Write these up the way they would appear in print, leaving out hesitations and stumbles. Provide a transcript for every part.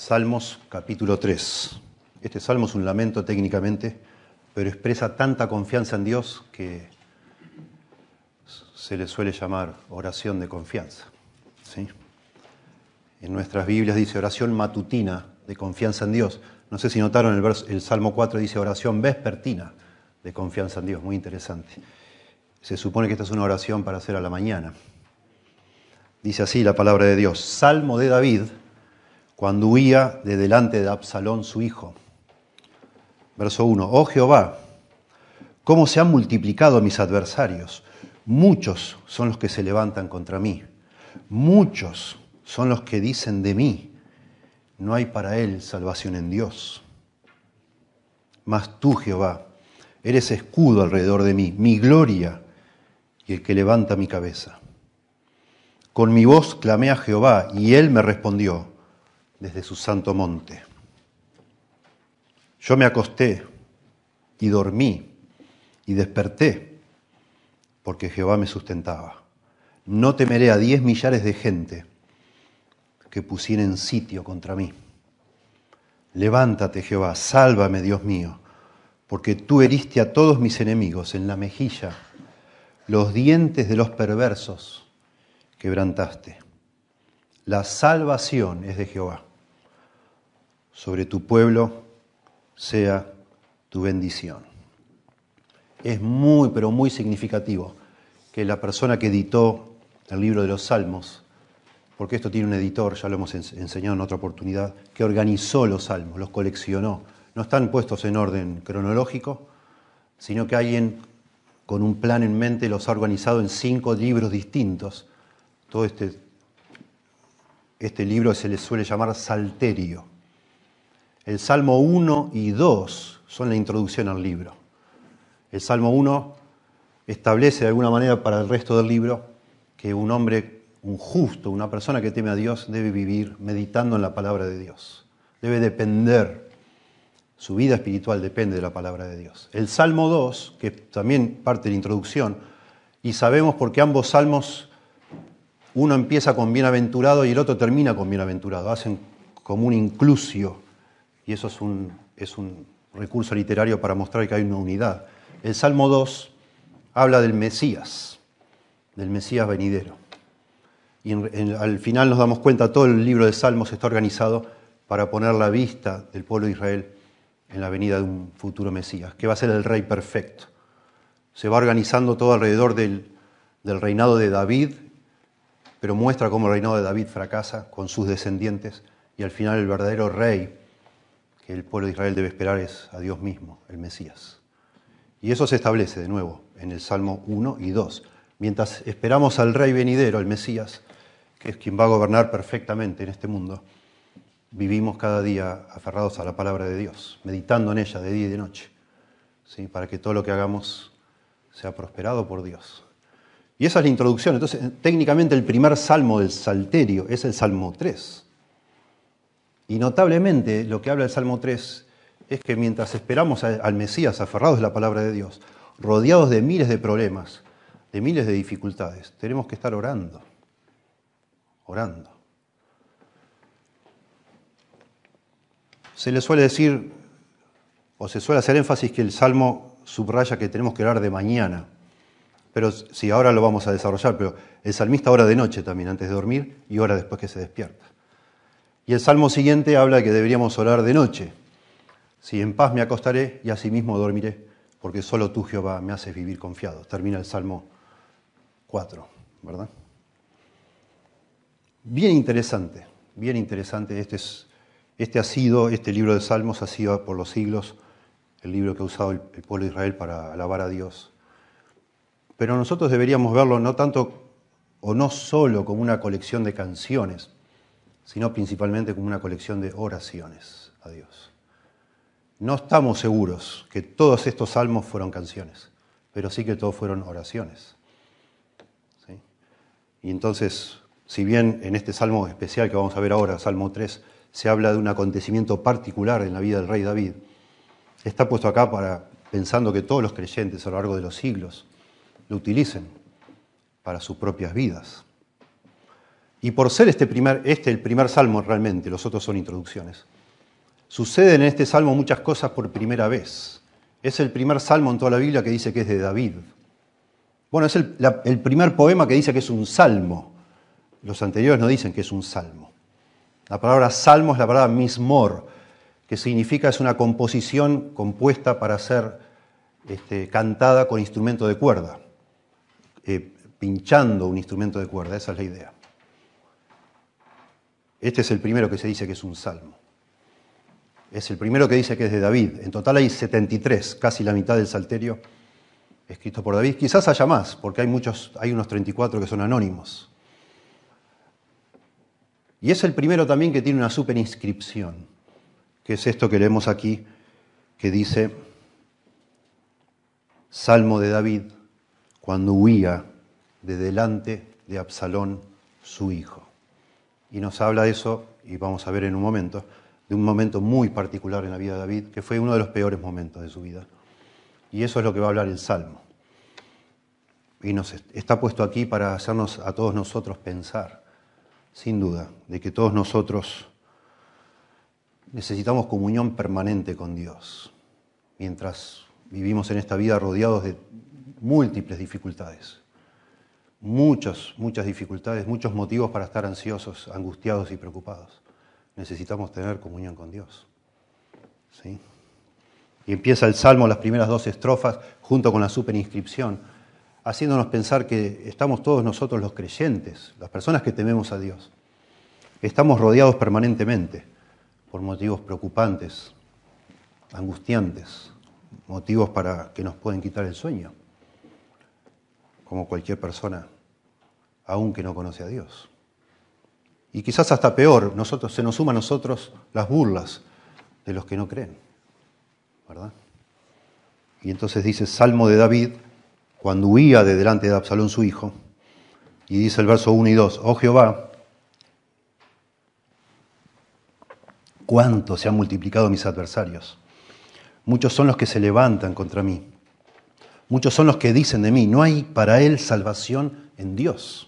Salmos capítulo 3. Este salmo es un lamento técnicamente, pero expresa tanta confianza en Dios que se le suele llamar oración de confianza. ¿Sí? En nuestras Biblias dice oración matutina de confianza en Dios. No sé si notaron el Salmo 4 dice oración vespertina de confianza en Dios. Muy interesante. Se supone que esta es una oración para hacer a la mañana. Dice así la palabra de Dios. Salmo de David cuando huía de delante de Absalón su hijo. Verso 1. Oh Jehová, cómo se han multiplicado mis adversarios. Muchos son los que se levantan contra mí. Muchos son los que dicen de mí, no hay para él salvación en Dios. Mas tú, Jehová, eres escudo alrededor de mí, mi gloria y el que levanta mi cabeza. Con mi voz clamé a Jehová y él me respondió desde su santo monte. Yo me acosté y dormí y desperté porque Jehová me sustentaba. No temeré a 10 millares de gente que pusieren sitio contra mí. Levántate, Jehová, sálvame, Dios mío, porque tú heriste a todos mis enemigos en la mejilla, los dientes de los perversos quebrantaste. La salvación es de Jehová. Sobre tu pueblo sea tu bendición. Es muy, pero muy significativo que la persona que editó el libro de los Salmos, porque esto tiene un editor, ya lo hemos enseñado en otra oportunidad, que organizó los salmos, los coleccionó. No están puestos en orden cronológico, sino que alguien con un plan en mente los ha organizado en 5 libros distintos. Todo este libro se le suele llamar Salterio. El Salmo 1 y 2 son la introducción al libro. El Salmo 1 establece de alguna manera para el resto del libro que un hombre, un justo, una persona que teme a Dios debe vivir meditando en la palabra de Dios. Debe depender, su vida espiritual depende de la palabra de Dios. El Salmo 2, que también parte de la introducción, y sabemos por qué ambos salmos, uno empieza con bienaventurado y el otro termina con bienaventurado. Hacen como un inclusio, y eso es un recurso literario para mostrar que hay una unidad. El Salmo 2 habla del Mesías venidero. Y al final nos damos cuenta, todo el libro de Salmos está organizado para poner la vista del pueblo de Israel en la venida de un futuro Mesías, que va a ser el Rey perfecto. Se va organizando todo alrededor del reinado de David, pero muestra cómo el reinado de David fracasa con sus descendientes, y al final el verdadero Rey que el pueblo de Israel debe esperar es a Dios mismo, el Mesías. Y eso se establece de nuevo en el Salmo 1 y 2. Mientras esperamos al Rey venidero, el Mesías, que es quien va a gobernar perfectamente en este mundo, vivimos cada día aferrados a la palabra de Dios, meditando en ella de día y de noche, ¿sí? Para que todo lo que hagamos sea prosperado por Dios. Y esa es la introducción. Entonces, técnicamente el primer salmo del Salterio es el Salmo 3. Y notablemente lo que habla el Salmo 3 es que mientras esperamos al Mesías aferrados a la palabra de Dios, rodeados de miles de problemas, de miles de dificultades, tenemos que estar orando. Se le suele decir, o se suele hacer énfasis que el Salmo subraya que tenemos que orar de mañana. Pero sí, ahora lo vamos a desarrollar, pero el salmista ora de noche también, antes de dormir, y ora después que se despierta. Y el Salmo siguiente habla de que deberíamos orar de noche. Si en paz me acostaré y asimismo dormiré, porque solo tú, Jehová, me haces vivir confiado. Termina el Salmo 4, ¿verdad? Bien interesante. Este libro de Salmos ha sido por los siglos el libro que ha usado el pueblo de Israel para alabar a Dios. Pero nosotros deberíamos verlo no tanto o no solo como una colección de canciones, sino principalmente como una colección de oraciones a Dios. No estamos seguros que todos estos salmos fueron canciones, pero sí que todos fueron oraciones. ¿Sí? Y entonces, si bien en este salmo especial que vamos a ver ahora, Salmo 3, se habla de un acontecimiento particular en la vida del rey David, está puesto acá pensando que todos los creyentes a lo largo de los siglos lo utilicen para sus propias vidas. Y por ser el primer salmo realmente, los otros son introducciones, suceden en este salmo muchas cosas por primera vez. Es el primer salmo en toda la Biblia que dice que es de David. Bueno, es el primer poema que dice que es un salmo. Los anteriores no dicen que es un salmo. La palabra salmo es la palabra mismor, que significa es una composición compuesta para ser cantada con instrumento de cuerda, pinchando un instrumento de cuerda, esa es la idea. Este es el primero que se dice que es un salmo. Es el primero que dice que es de David. En total hay 73, casi la mitad del Salterio, escrito por David. Quizás haya más, porque hay unos 34 que son anónimos. Y es el primero también que tiene una superinscripción, que es esto que leemos aquí, que dice, Salmo de David, cuando huía de delante de Absalón, su hijo. Y nos habla de eso, y vamos a ver en un momento, de un momento muy particular en la vida de David, que fue uno de los peores momentos de su vida. Y eso es lo que va a hablar el Salmo. Y nos está puesto aquí para hacernos a todos nosotros pensar, sin duda, de que todos nosotros necesitamos comunión permanente con Dios, mientras vivimos en esta vida rodeados de múltiples dificultades. Muchas dificultades, muchos motivos para estar ansiosos, angustiados y preocupados. Necesitamos tener comunión con Dios. ¿Sí? Y empieza el Salmo, las primeras 2 estrofas, junto con la superinscripción, haciéndonos pensar que estamos todos nosotros los creyentes, las personas que tememos a Dios. Estamos rodeados permanentemente por motivos preocupantes, angustiantes, motivos para que nos pueden quitar el sueño, como cualquier persona, aún que no conoce a Dios. Y quizás hasta peor, se nos suma a nosotros las burlas de los que no creen, ¿verdad? Y entonces dice Salmo de David, cuando huía de delante de Absalón su hijo, y dice el verso 1 y 2, oh Jehová, cuánto se han multiplicado mis adversarios. Muchos son los que se levantan contra mí. Muchos son los que dicen de mí, no hay para él salvación en Dios.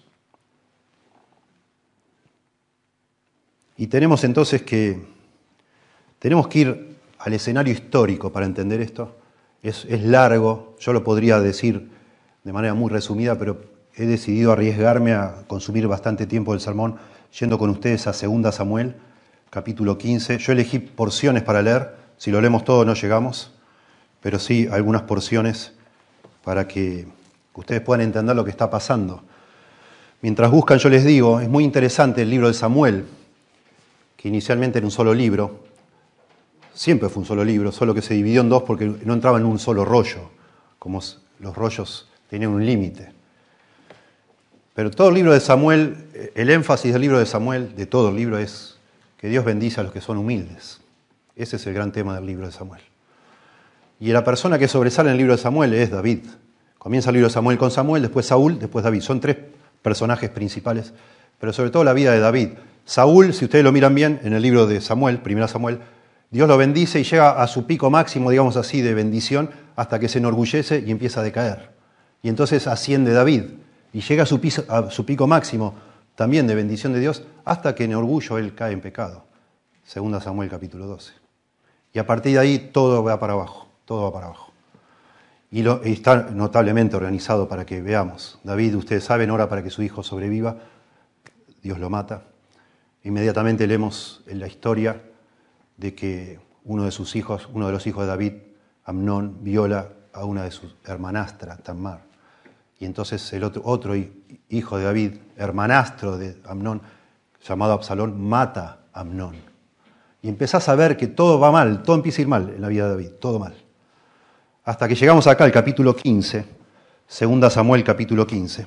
Y tenemos entonces que ir al escenario histórico para entender esto. Es largo, yo lo podría decir de manera muy resumida, pero he decidido arriesgarme a consumir bastante tiempo del sermón yendo con ustedes a 2 Samuel, capítulo 15. Yo elegí porciones para leer, si lo leemos todo no llegamos, pero sí algunas porciones para que ustedes puedan entender lo que está pasando. Mientras buscan, yo les digo, es muy interesante el libro de Samuel, que inicialmente era un solo libro, siempre fue un solo libro, solo que se dividió en 2 porque no entraba en un solo rollo, como los rollos tenían un límite. Pero todo el libro de Samuel, el énfasis del libro de Samuel, de todo el libro, es que Dios bendice a los que son humildes. Ese es el gran tema del libro de Samuel. Y la persona que sobresale en el libro de Samuel es David. Comienza el libro de Samuel con Samuel, después Saúl, después David. Son 3 personajes principales, pero sobre todo la vida de David. Saúl, si ustedes lo miran bien, en el libro de Samuel, 1 Samuel, Dios lo bendice y llega a su pico máximo, digamos así, de bendición, hasta que se enorgullece y empieza a decaer. Y entonces asciende David y llega a su pico máximo, también de bendición de Dios, hasta que en orgullo él cae en pecado. 2 Samuel capítulo 12. Y a partir de ahí todo va para abajo, todo va para abajo. Y está notablemente organizado para que veamos. David, ustedes saben, ora para que su hijo sobreviva, Dios lo mata. Inmediatamente leemos en la historia de que uno de los hijos de David, Amnón, viola a una de sus hermanastras, Tamar. Y entonces el otro hijo de David, hermanastro de Amnón, llamado Absalón, mata a Amnón. Y empezás a ver que todo va mal, todo empieza a ir mal en la vida de David, todo mal. Hasta que llegamos acá al capítulo 15, 2 Samuel capítulo 15.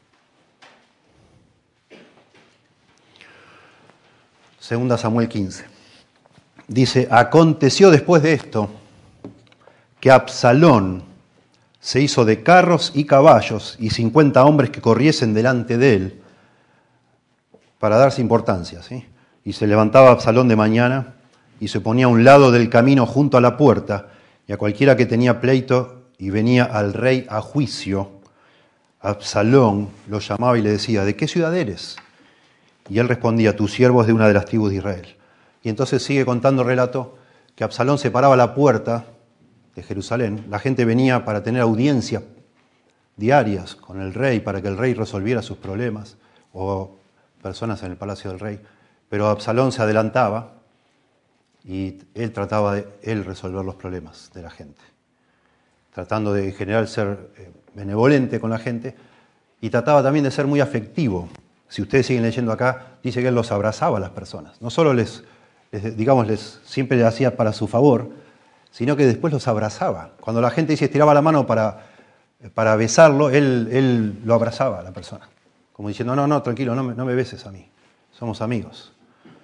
Segunda Samuel 15. Dice, aconteció después de esto que Absalón se hizo de carros y caballos y 50 hombres que corriesen delante de él para darse importancia, ¿sí? Y se levantaba Absalón de mañana y se ponía a un lado del camino junto a la puerta, y a cualquiera que tenía pleito y venía al rey a juicio, Absalón lo llamaba y le decía, ¿de qué ciudad eres? Y él respondía, tu siervo es de una de las tribus de Israel. Y entonces sigue contando el relato que Absalón se paraba a la puerta de Jerusalén. La gente venía para tener audiencias diarias con el rey, para que el rey resolviera sus problemas, o personas en el palacio del rey. Pero Absalón se adelantaba y él trataba de resolver los problemas de la gente, tratando de en general ser benevolente con la gente, y trataba también de ser muy afectivo. Si ustedes siguen leyendo acá, dice que él los abrazaba a las personas. No solo siempre les hacía para su favor, sino que después los abrazaba. Cuando la gente estiraba la mano para besarlo, él lo abrazaba a la persona. Como diciendo, no, tranquilo, no me beses a mí. Somos amigos.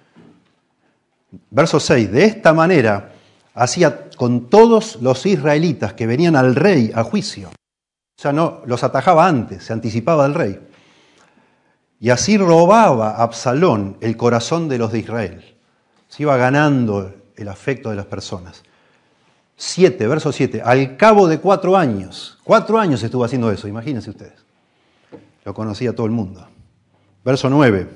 Verso 6. De esta manera hacía con todos los israelitas que venían al rey a juicio. O sea, no los atajaba antes, se anticipaba al rey. Y así robaba Absalón el corazón de los de Israel. Se iba ganando el afecto de las personas. 7, verso 7. Al cabo de 4 años. 4 años estuvo haciendo eso, imagínense ustedes. Lo conocía todo el mundo. Verso 9.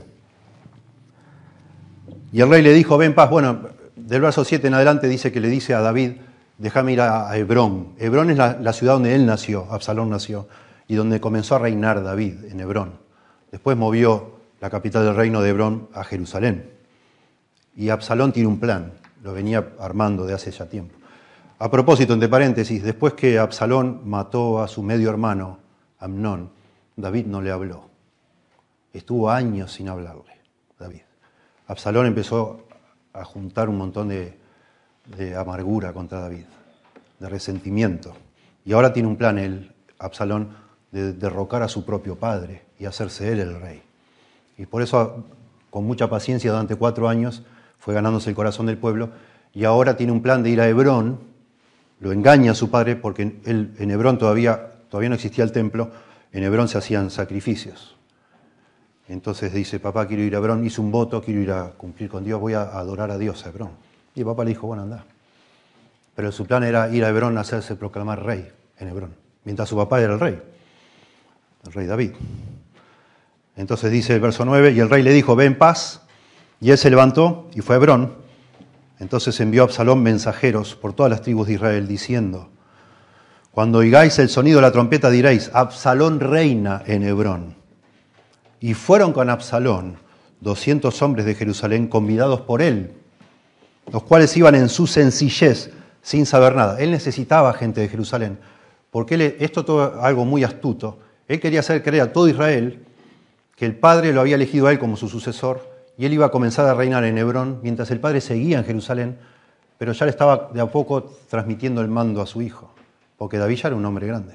Y el rey le dijo, ven paz. Bueno, del verso 7 en adelante dice que le dice a David, déjame ir a Hebrón. Hebrón es la ciudad donde él nació, Absalón nació, y donde comenzó a reinar David, en Hebrón. Después movió la capital del reino de Hebrón a Jerusalén. Y Absalón tiene un plan, lo venía armando de hace ya tiempo. A propósito, entre paréntesis, después que Absalón mató a su medio hermano, Amnón, David no le habló. Estuvo años sin hablarle, David. Absalón empezó a juntar un montón de amargura contra David, de resentimiento. Y ahora tiene un plan, Absalón, de derrocar a su propio padre y hacerse él el rey. Y por eso, con mucha paciencia, durante 4 años, fue ganándose el corazón del pueblo, y ahora tiene un plan de ir a Hebrón, lo engaña a su padre, porque en Hebrón todavía no existía el templo, en Hebrón se hacían sacrificios. Entonces dice, papá, quiero ir a Hebrón, hice un voto, quiero ir a cumplir con Dios, voy a adorar a Dios a Hebrón. Y el papá le dijo, bueno, anda. Pero su plan era ir a Hebrón a hacerse proclamar rey en Hebrón, mientras su papá era el rey David. Entonces dice el verso 9, y el rey le dijo, ve en paz, y él se levantó y fue a Hebrón. Entonces envió a Absalón mensajeros por todas las tribus de Israel, diciendo, cuando oigáis el sonido de la trompeta diréis, Absalón reina en Hebrón. Y fueron con Absalón 200 hombres de Jerusalén convidados por él, los cuales iban en su sencillez, sin saber nada. Él necesitaba gente de Jerusalén, porque esto todo algo muy astuto. Él quería hacer creer a todo Israel que el padre lo había elegido a él como su sucesor, y él iba a comenzar a reinar en Hebrón, mientras el padre seguía en Jerusalén, pero ya le estaba de a poco transmitiendo el mando a su hijo, porque David ya era un hombre grande.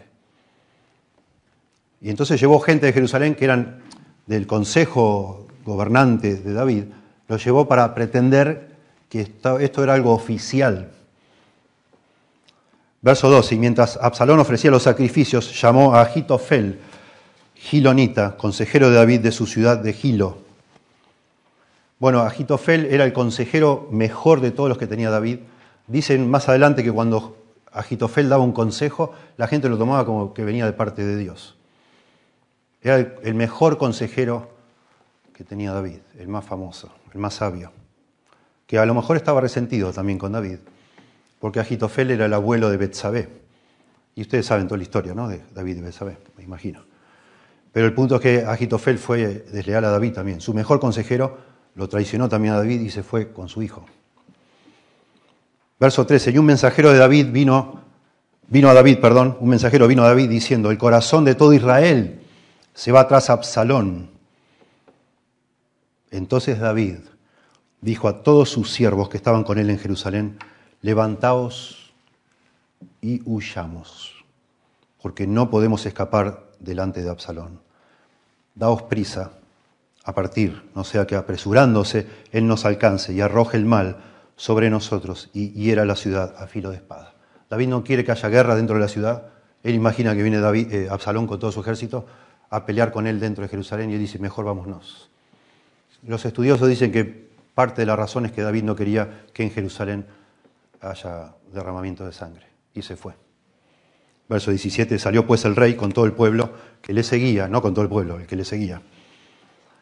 Y entonces llevó gente de Jerusalén que eran del consejo gobernante de David, lo llevó para pretender que esto era algo oficial. Verso 12, y mientras Absalón ofrecía los sacrificios, llamó a Ahitofel, gilonita, consejero de David de su ciudad de Gilo. Bueno, Ahitofel era el consejero mejor de todos los que tenía David. Dicen más adelante que cuando Ahitofel daba un consejo, la gente lo tomaba como que venía de parte de Dios. Era el mejor consejero que tenía David, el más famoso, el más sabio, que a lo mejor estaba resentido también con David, porque Ahitofel era el abuelo de Betsabé. Y ustedes saben toda la historia, ¿no?, de David y Betsabé, me imagino. Pero el punto es que Ahitofel fue desleal a David también. Su mejor consejero lo traicionó también a David y se fue con su hijo. Verso 13, y un mensajero de David un mensajero vino a David diciendo, el corazón de todo Israel se va tras Absalón. Entonces David dijo a todos sus siervos que estaban con él en Jerusalén, levantaos y huyamos, porque no podemos escapar delante de Absalón. Daos prisa a partir, no sea que apresurándose él nos alcance y arroje el mal sobre nosotros y hiera la ciudad a filo de espada. David no quiere que haya guerra dentro de la ciudad. Él imagina que viene Absalón con todo su ejército a pelear con él dentro de Jerusalén y él dice, mejor vámonos. Los estudiosos dicen que parte de la razón es que David no quería que en Jerusalén haya derramamiento de sangre y se fue. Verso 17, salió pues el rey con todo el pueblo que le seguía, no con todo el pueblo, el que le seguía.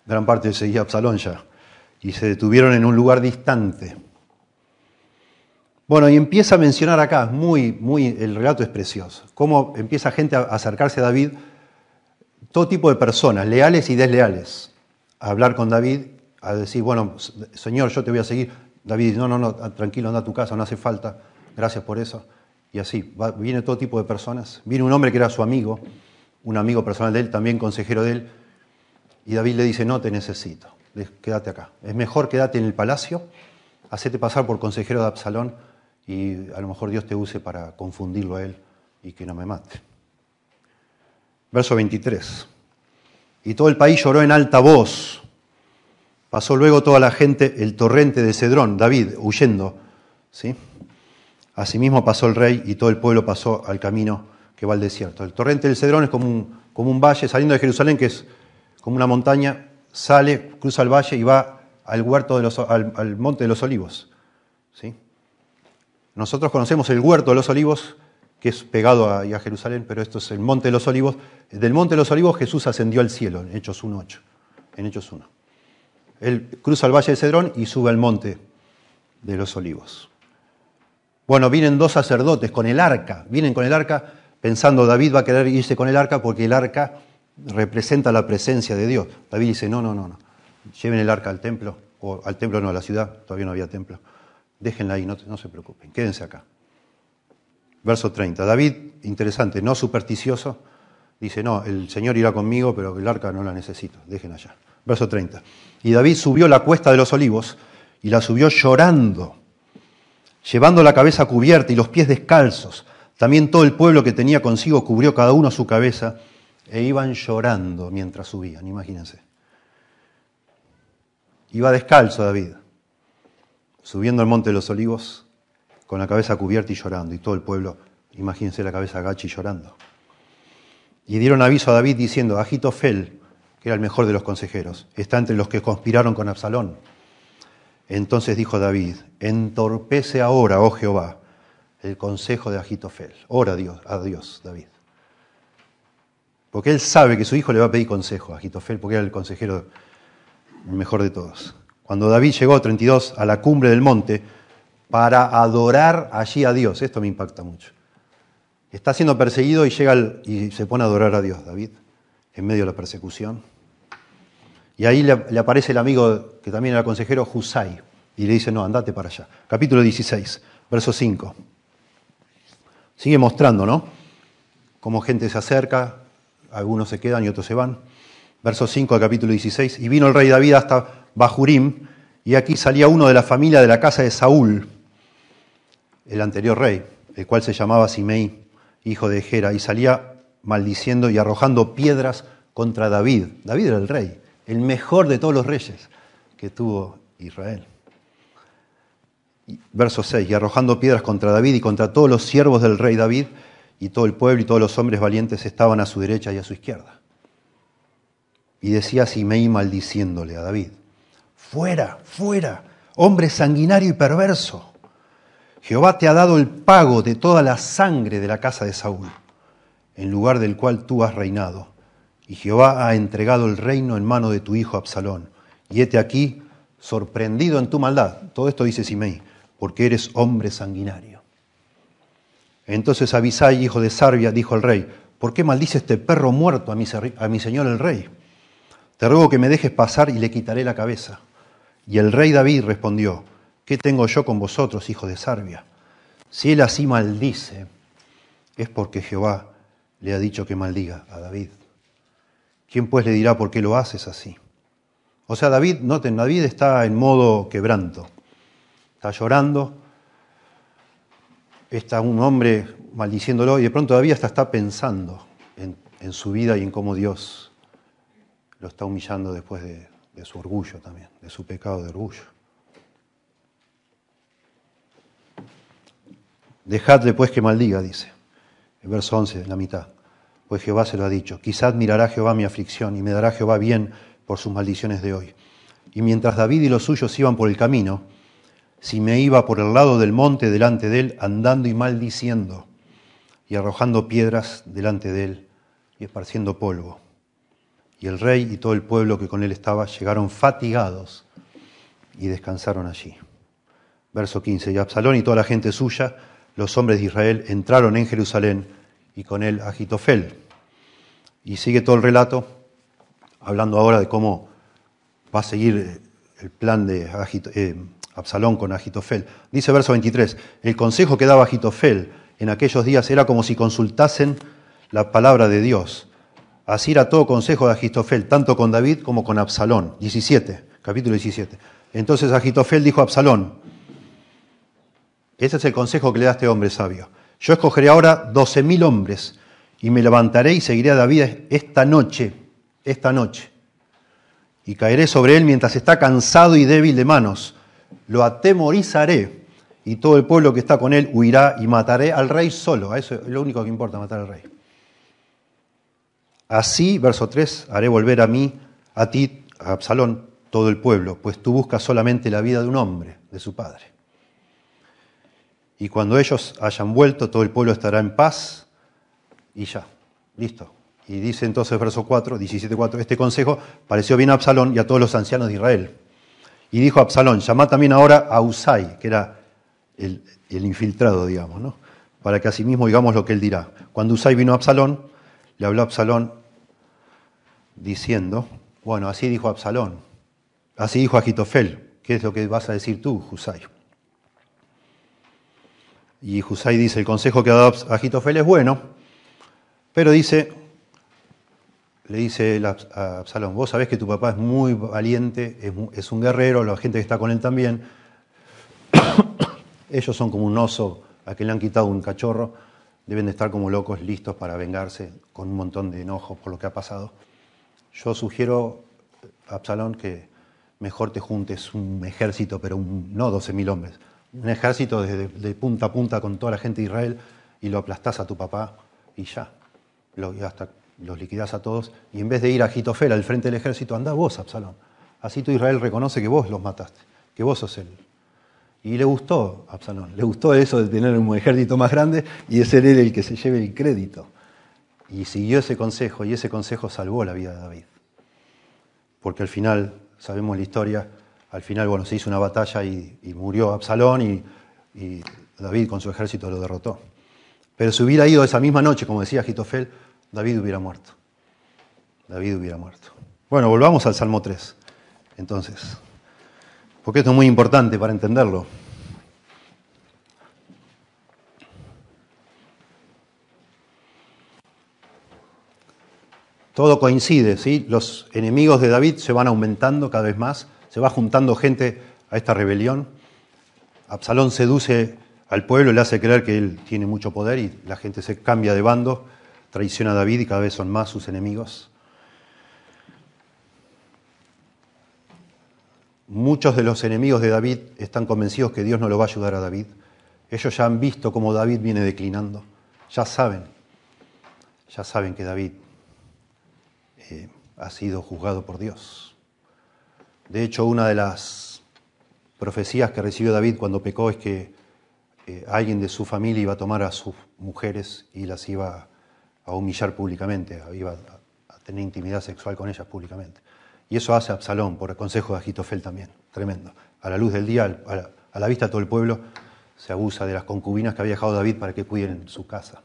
Gran parte seguía Absalón ya. Y se detuvieron en un lugar distante. Bueno, y empieza a mencionar acá, el relato es precioso, cómo empieza gente a acercarse a David, todo tipo de personas, leales y desleales, a hablar con David, a decir, bueno, Señor, yo te voy a seguir. David dice, no, tranquilo, anda a tu casa, no hace falta, gracias por eso. Y así, viene todo tipo de personas. Viene un hombre que era su amigo, un amigo personal de él, también consejero de él, y David le dice, no te necesito, quédate acá. Es mejor quédate en el palacio, hacete pasar por consejero de Absalón, y a lo mejor Dios te use para confundirlo a él y que no me mate. Verso 23. Y todo el país lloró en alta voz. Pasó luego toda la gente el torrente de Cedrón, David, huyendo, ¿sí? Asimismo pasó el rey y todo el pueblo pasó al camino que va al desierto. El torrente del Cedrón es como un valle, saliendo de Jerusalén, que es como una montaña, sale, cruza el valle y va al huerto al monte de los olivos, ¿sí? Nosotros conocemos el huerto de los olivos, que es pegado a Jerusalén, pero esto es el monte de los olivos. Del monte de los olivos Jesús ascendió al cielo, en Hechos 1:8. En Hechos 1. Él cruza el valle de Cedrón y sube al monte de los olivos. Bueno, vienen dos sacerdotes con el arca. Vienen con el arca pensando, David va a querer irse con el arca porque el arca representa la presencia de Dios. David dice, no. Lleven el arca al templo, o al templo no, a la ciudad, todavía no había templo. Déjenla ahí, no se preocupen, quédense acá. Verso 30. David, interesante, no supersticioso, dice, no, el Señor irá conmigo, pero el arca no la necesito, dejen allá. Verso 30. Y David subió la cuesta de los olivos y la subió llorando, llevando la cabeza cubierta y los pies descalzos. También todo el pueblo que tenía consigo cubrió cada uno su cabeza e iban llorando mientras subían, imagínense. Iba descalzo David, subiendo al monte de los olivos, con la cabeza cubierta y llorando, y todo el pueblo, imagínense la cabeza agacha y llorando. Y dieron aviso a David diciendo, Ahitofel, que era el mejor de los consejeros, está entre los que conspiraron con Absalón. Entonces dijo David, entorpece ahora, oh Jehová, el consejo de Ahitofel. Ora a Dios, David. Porque él sabe que su hijo le va a pedir consejo a Ahitofel, porque era el consejero el mejor de todos. Cuando David llegó, 32, a la cumbre del monte, para adorar allí a Dios. Esto me impacta mucho. Está siendo perseguido y llega y se pone a adorar a Dios, David, en medio de la persecución. Y ahí le aparece el amigo, que también era consejero, Husai, y le dice, no, andate para allá. Capítulo 16, verso 5. Sigue mostrando, ¿no? Cómo gente se acerca, algunos se quedan y otros se van. Verso 5 del capítulo 16. Y vino el rey David hasta Bahurim, y aquí salía uno de la familia de la casa de Saúl, el anterior rey, el cual se llamaba Simei, hijo de Gera, y salía maldiciendo y arrojando piedras contra David. David era el rey, el mejor de todos los reyes que tuvo Israel. Verso 6, y arrojando piedras contra David y contra todos los siervos del rey David, y todo el pueblo y todos los hombres valientes estaban a su derecha y a su izquierda. Y decía Simei maldiciéndole a David, fuera, fuera, hombre sanguinario y perverso. Jehová te ha dado el pago de toda la sangre de la casa de Saúl, en lugar del cual tú has reinado. Y Jehová ha entregado el reino en mano de tu hijo Absalón. Y hete aquí, sorprendido en tu maldad. Todo esto dice Simei, porque eres hombre sanguinario. Entonces Abisai, hijo de Sarbia, dijo al rey, ¿por qué maldice este perro muerto a mi señor el rey? Te ruego que me dejes pasar y le quitaré la cabeza. Y el rey David respondió, ¿qué tengo yo con vosotros, hijo de Sarbia? Si él así maldice, es porque Jehová le ha dicho que maldiga a David. ¿Quién pues le dirá por qué lo haces así? O sea, David, noten, David está en modo quebranto. Está llorando, está un hombre maldiciéndolo y de pronto David hasta está pensando en su vida y en cómo Dios lo está humillando después de su orgullo también, de su pecado de orgullo. Dejadle pues que maldiga, dice, el verso 11, en la mitad, pues Jehová se lo ha dicho, quizás mirará Jehová mi aflicción y me dará Jehová bien por sus maldiciones de hoy. Y mientras David y los suyos iban por el camino, Simei iba por el lado del monte delante de él, andando y maldiciendo, y arrojando piedras delante de él, y esparciendo polvo. Y el rey y todo el pueblo que con él estaba llegaron fatigados y descansaron allí. Verso 15. Y Absalón y toda la gente suya, los hombres de Israel, entraron en Jerusalén y con él Agitofel. Y sigue todo el relato, hablando ahora de cómo va a seguir el plan de Absalón con Agitofel. Dice verso 23, el consejo que daba Agitofel en aquellos días era como si consultasen la palabra de Dios. Así era todo consejo de Agitofel, tanto con David como con Absalón. 17, capítulo 17. Entonces Agitofel dijo a Absalón, ese es el consejo que le da este hombre sabio. Yo escogeré ahora 12.000 hombres y me levantaré y seguiré a David esta noche, y caeré sobre él mientras está cansado y débil de manos. Lo atemorizaré y todo el pueblo que está con él huirá y mataré al rey solo. A eso es lo único que importa, matar al rey. Así, verso 3, haré volver a ti, a Absalón, todo el pueblo, pues tú buscas solamente la vida de un hombre, de su padre. Y cuando ellos hayan vuelto, todo el pueblo estará en paz y ya, listo. Y dice entonces, verso 4, 17:4, este consejo pareció bien a Absalón y a todos los ancianos de Israel. Y dijo Absalón, llamad también ahora a Usai, que era el infiltrado, digamos, ¿no? Para que asimismo digamos lo que él dirá. Cuando Usai vino a Absalón, le habló a Absalón diciendo, bueno, así dijo Absalón, así dijo Agitofel, ¿qué es lo que vas a decir tú, Usai? Y Usai dice, el consejo que ha dado Agitofel es bueno, pero le dice a Absalón, vos sabés que tu papá es muy valiente, es un guerrero, la gente que está con él también, ellos son como un oso a que le han quitado un cachorro, deben de estar como locos, listos para vengarse, con un montón de enojo por lo que ha pasado. Yo sugiero, Absalón, que mejor te juntes un ejército, pero no 12.000 hombres, un ejército de punta a punta con toda la gente de Israel y lo aplastás a tu papá y ya, hasta los liquidás a todos. Y en vez de ir a Agitofel al frente del ejército, andá vos, Absalón. Así tu Israel reconoce que vos los mataste, que vos sos él. Y le gustó a Absalón, le gustó eso de tener un ejército más grande y de ser él el que se lleve el crédito. Y siguió ese consejo, y ese consejo salvó la vida de David. Porque al final, sabemos la historia, al final, bueno, se hizo una batalla y murió Absalón y David con su ejército lo derrotó. Pero si hubiera ido esa misma noche, como decía Agitofel, David hubiera muerto. David hubiera muerto. Bueno, volvamos al Salmo 3, entonces, porque esto es muy importante para entenderlo. Todo coincide, ¿sí? Los enemigos de David se van aumentando cada vez más, se va juntando gente a esta rebelión. Absalón seduce al pueblo, le hace creer que él tiene mucho poder y la gente se cambia de bando, traiciona a David y cada vez son más sus enemigos. Muchos de los enemigos de David están convencidos que Dios no lo va a ayudar a David. Ellos ya han visto cómo David viene declinando. Ya saben que David ha sido juzgado por Dios. De hecho, una de las profecías que recibió David cuando pecó es que alguien de su familia iba a tomar a sus mujeres y las iba a humillar públicamente, iba a tener intimidad sexual con ellas públicamente. Y eso hace Absalón por el consejo de Agitofel también, tremendo. A la luz del día, a la vista de todo el pueblo, se abusa de las concubinas que había dejado David para que cuiden su casa.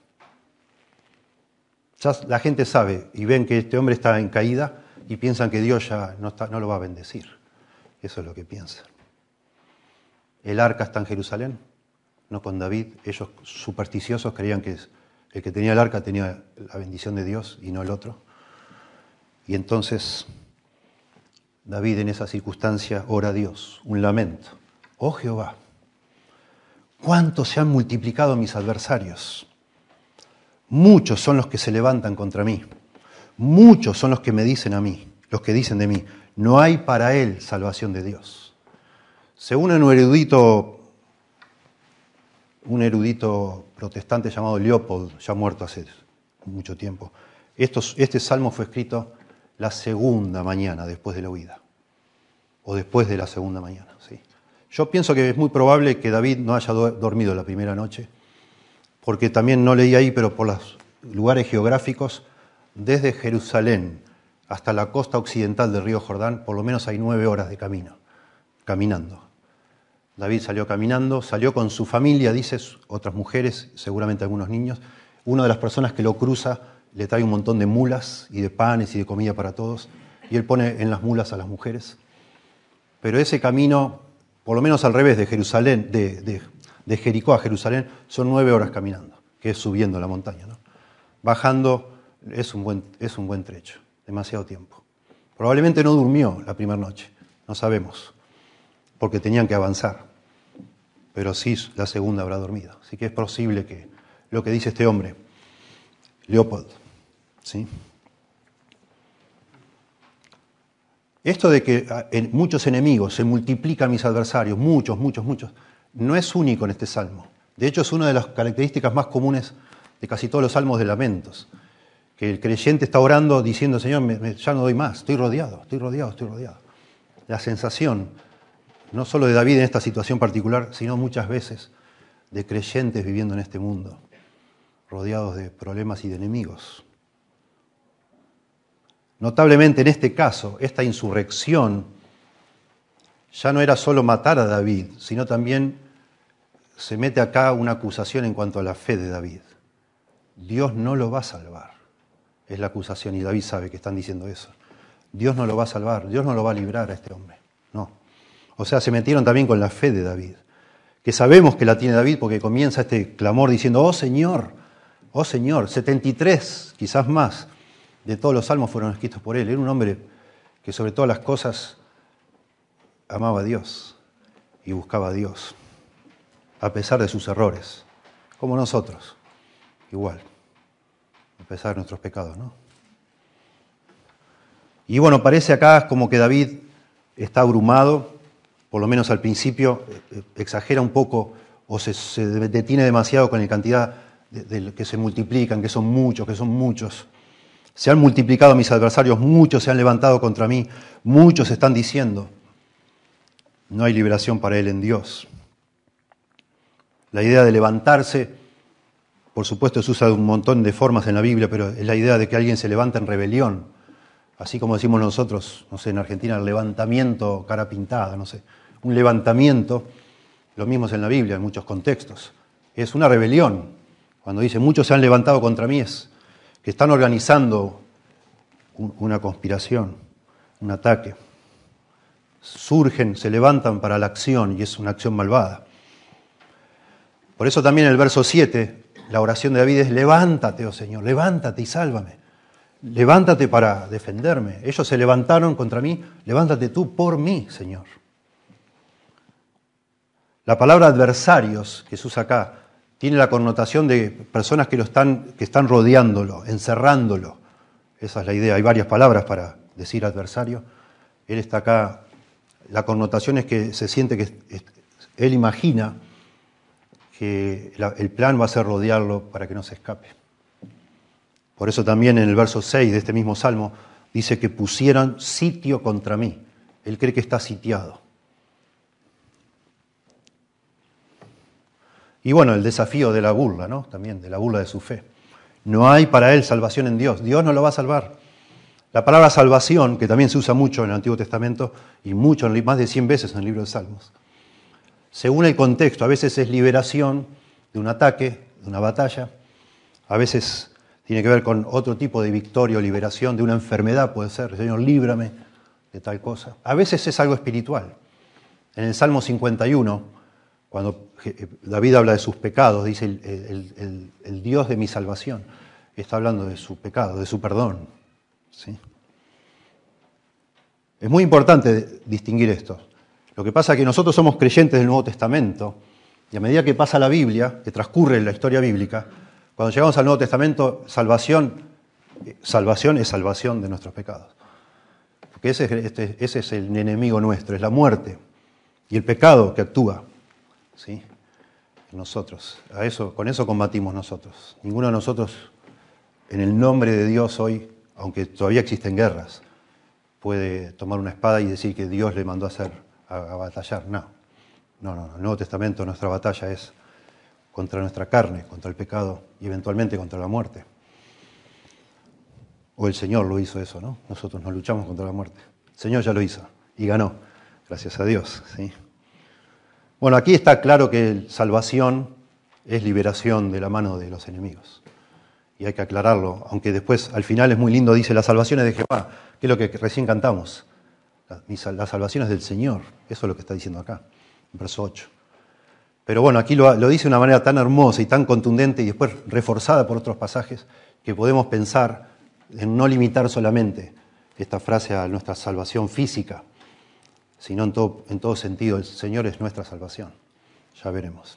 Ya la gente sabe y ven que este hombre está en caída y piensan que Dios ya no lo va a bendecir. Eso es lo que piensan. El arca está en Jerusalén, no con David. Ellos supersticiosos creían que el que tenía el arca tenía la bendición de Dios y no el otro. Y entonces David en esa circunstancia ora a Dios, un lamento. Oh Jehová, cuánto se han multiplicado mis adversarios. Muchos son los que se levantan contra mí. Muchos son los que me dicen a mí, los que dicen de mí, no hay para él salvación de Dios. Según un erudito protestante llamado Leopold, ya muerto hace mucho tiempo, este salmo fue escrito la segunda mañana después de la huida, o después de la segunda mañana. ¿Sí? Yo pienso que es muy probable que David no haya dormido la primera noche, porque también no leí ahí, pero por los lugares geográficos, desde Jerusalén hasta la costa occidental del río Jordán, por lo menos hay 9 horas de camino, caminando. David salió caminando, salió con su familia, dice, otras mujeres, seguramente algunos niños. Una de las personas que lo cruza le trae un montón de mulas y de panes y de comida para todos, y él pone en las mulas a las mujeres. Pero ese camino, por lo menos al revés de Jerusalén, de Jericó a Jerusalén, son 9 horas caminando, que es subiendo la montaña, ¿no? Bajando es un buen trecho, demasiado tiempo. Probablemente no durmió la primera noche, no sabemos, porque tenían que avanzar. Pero sí, la segunda habrá dormido. Así que es posible que lo que dice este hombre, Leopold, ¿sí? Esto de que en muchos enemigos se multiplican mis adversarios, muchos, no es único en este salmo. De hecho, es una de las características más comunes de casi todos los salmos de lamentos. Que el creyente está orando diciendo, Señor, ya no doy más, estoy rodeado. La sensación, no solo de David en esta situación particular, sino muchas veces de creyentes viviendo en este mundo, rodeados de problemas y de enemigos. Notablemente en este caso, esta insurrección ya no era solo matar a David, sino también se mete acá una acusación en cuanto a la fe de David. Dios no lo va a salvar, es la acusación, y David sabe que están diciendo eso. Dios no lo va a salvar, Dios no lo va a librar a este hombre, no. O sea, se metieron también con la fe de David, que sabemos que la tiene David porque comienza este clamor diciendo, oh Señor, 73, quizás más, de todos los salmos fueron escritos por él. Era un hombre que sobre todas las cosas amaba a Dios y buscaba a Dios, a pesar de sus errores, como nosotros, igual, a pesar de nuestros pecados, ¿no? Y bueno, parece acá como que David está abrumado, por lo menos al principio, exagera un poco o se detiene demasiado con la cantidad de que se multiplican, que son muchos. Se han multiplicado mis adversarios, muchos se han levantado contra mí, muchos están diciendo, no hay liberación para él en Dios. La idea de levantarse, por supuesto se usa de un montón de formas en la Biblia, pero es la idea de que alguien se levanta en rebelión, así como decimos nosotros, no sé, en Argentina, el levantamiento cara pintada, no sé, un levantamiento, lo mismo es en la Biblia, en muchos contextos, es una rebelión. Cuando dice muchos se han levantado contra mí es que están organizando una conspiración, un ataque. Surgen, se levantan para la acción y es una acción malvada. Por eso también en el verso 7, la oración de David es, levántate, oh Señor, levántate y sálvame. Levántate para defenderme. Ellos se levantaron contra mí, levántate tú por mí, Señor. La palabra adversarios que se usa acá tiene la connotación de personas que están rodeándolo, encerrándolo. Esa es la idea. Hay varias palabras para decir adversario. Él está acá. La connotación es que se siente que él imagina que el plan va a ser rodearlo para que no se escape. Por eso también en el verso 6 de este mismo salmo dice que pusieron sitio contra mí. Él cree que está sitiado. Y bueno, el desafío de la burla, ¿no? También de la burla de su fe. No hay para él salvación en Dios. Dios no lo va a salvar. La palabra salvación, que también se usa mucho en el Antiguo Testamento y mucho, más de 100 veces en el libro de Salmos. Según el contexto, a veces es liberación de un ataque, de una batalla. A veces tiene que ver con otro tipo de victoria o liberación de una enfermedad, puede ser. Señor, líbrame de tal cosa. A veces es algo espiritual. En el Salmo 51, cuando David habla de sus pecados, dice el Dios de mi salvación. Está hablando de su pecado, de su perdón. ¿Sí? Es muy importante distinguir esto. Lo que pasa es que nosotros somos creyentes del Nuevo Testamento y a medida que pasa la Biblia, que transcurre la historia bíblica, cuando llegamos al Nuevo Testamento, salvación es salvación de nuestros pecados. Porque ese es el enemigo nuestro, es la muerte y el pecado que actúa. ¿Sí? Nosotros, con eso combatimos nosotros. Ninguno de nosotros, en el nombre de Dios hoy, aunque todavía existen guerras, puede tomar una espada y decir que Dios le mandó a batallar. No. En el Nuevo Testamento nuestra batalla es contra nuestra carne, contra el pecado y eventualmente contra la muerte. O el Señor lo hizo eso, ¿no? Nosotros no luchamos contra la muerte. El Señor ya lo hizo y ganó, gracias a Dios, ¿sí? Bueno, aquí está claro que salvación es liberación de la mano de los enemigos. Y hay que aclararlo, aunque después al final es muy lindo, dice, la salvación es de Jehová, que es lo que recién cantamos. La salvación es del Señor, eso es lo que está diciendo acá, verso 8. Pero bueno, aquí lo dice de una manera tan hermosa y tan contundente y después reforzada por otros pasajes que podemos pensar en no limitar solamente esta frase a nuestra salvación física, sino en todo sentido, el Señor es nuestra salvación. Ya veremos.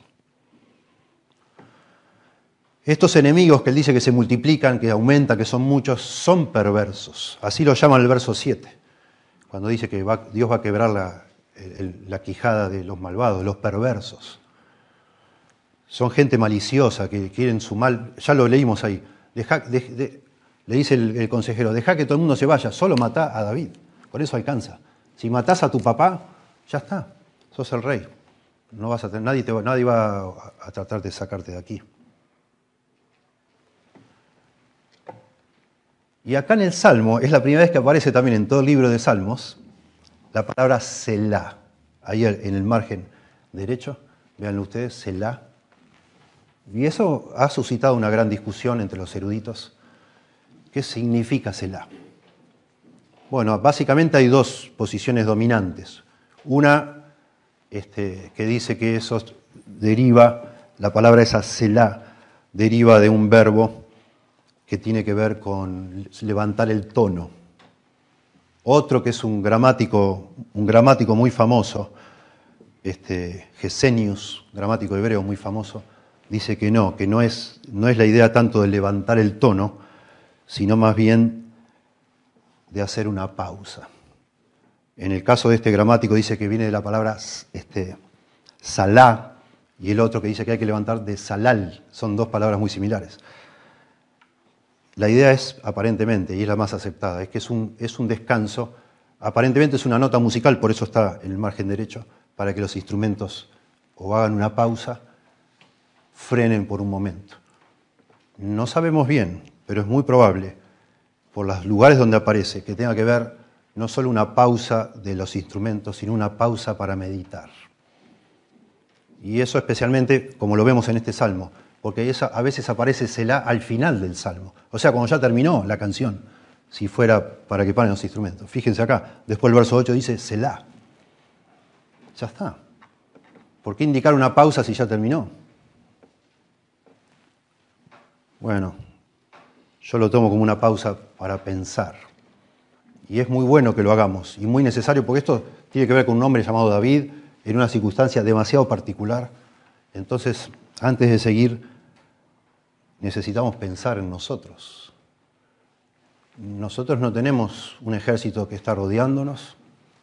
Estos enemigos que él dice que se multiplican, que aumentan, que son muchos, son perversos. Así lo llama el verso 7, cuando dice que Dios va a quebrar la quijada de los malvados, los perversos. Son gente maliciosa que quieren su mal. Ya lo leímos ahí. Le dice el consejero, deja que todo el mundo se vaya, solo matá a David. Con eso alcanza. Si matás a tu papá, ya está. Sos el rey. No vas a tener, nadie va a tratar de sacarte de aquí. Y acá en el Salmo, es la primera vez que aparece también en todo el libro de Salmos, la palabra Selah. Ahí en el margen derecho, véanlo ustedes, Selah. Y eso ha suscitado una gran discusión entre los eruditos. ¿Qué significa Selah? Bueno, básicamente hay dos posiciones dominantes. Una que dice que eso deriva, la palabra esa Selah, deriva de un verbo que tiene que ver con levantar el tono. Otro que es un gramático muy famoso, Gesenius, gramático hebreo muy famoso, dice que no es la idea tanto de levantar el tono, sino más bien de hacer una pausa. En el caso de este gramático dice que viene de la palabra salá, y el otro que dice que hay que levantar de salal. Son dos palabras muy similares. La idea es, aparentemente, y es la más aceptada, es que es un descanso, aparentemente es una nota musical, por eso está en el margen derecho, para que los instrumentos o hagan una pausa, frenen por un momento. No sabemos bien, pero es muy probable, por los lugares donde aparece, que tenga que ver no solo una pausa de los instrumentos, sino una pausa para meditar. Y eso especialmente, como lo vemos en este salmo, porque a veces aparece Selah al final del salmo. O sea, cuando ya terminó la canción, si fuera para que paren los instrumentos. Fíjense acá, después el verso 8 dice Selah. Ya está. ¿Por qué indicar una pausa si ya terminó? Bueno, yo lo tomo como una pausa para pensar. Y es muy bueno que lo hagamos, y muy necesario, porque esto tiene que ver con un hombre llamado David, en una circunstancia demasiado particular. Entonces, antes de seguir, necesitamos pensar en nosotros. Nosotros no tenemos un ejército que está rodeándonos.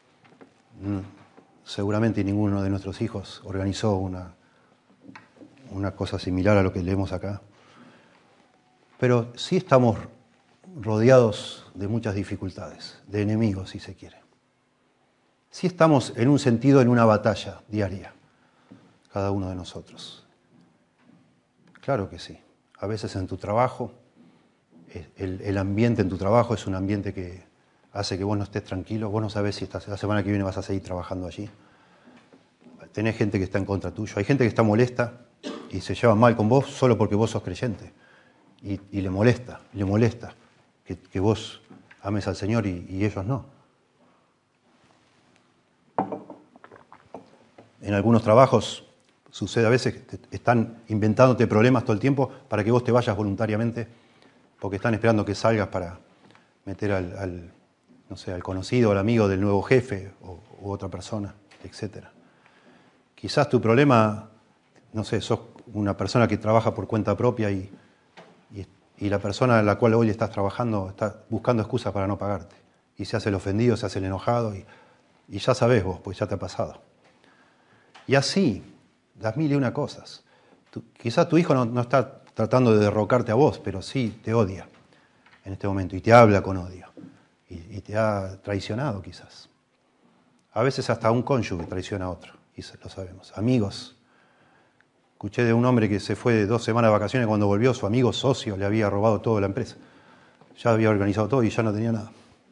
Seguramente ninguno de nuestros hijos organizó una cosa similar a lo que leemos acá. Pero sí estamos rodeados de muchas dificultades, de enemigos, si se quiere. Sí estamos en un sentido en una batalla diaria, cada uno de nosotros. Claro que sí. A veces en tu trabajo, el ambiente en tu trabajo es un ambiente que hace que vos no estés tranquilo, vos no sabés si la semana que viene vas a seguir trabajando allí. Tenés gente que está en contra tuyo, hay gente que está molesta y se lleva mal con vos solo porque vos sos creyente. Y le molesta que vos ames al Señor y ellos no. En algunos trabajos sucede a veces que están inventándote problemas todo el tiempo para que vos te vayas voluntariamente, porque están esperando que salgas para meter al conocido, al amigo del nuevo jefe u otra persona, etc. Quizás tu problema, sos una persona que trabaja por cuenta propia y la persona a la cual hoy estás trabajando está buscando excusas para no pagarte. Y se hace el ofendido, se hace el enojado y ya sabés vos, pues ya te ha pasado. Y así, las mil y una cosas. Quizás tu hijo no está tratando de derrocarte a vos, pero sí te odia en este momento y te habla con odio. Y te ha traicionado quizás. A veces hasta un cónyuge traiciona a otro, y lo sabemos. Amigos. Escuché de un hombre que se fue de 2 semanas de vacaciones, cuando volvió su amigo socio le había robado toda la empresa. ya había organizado todo y ya no tenía nada.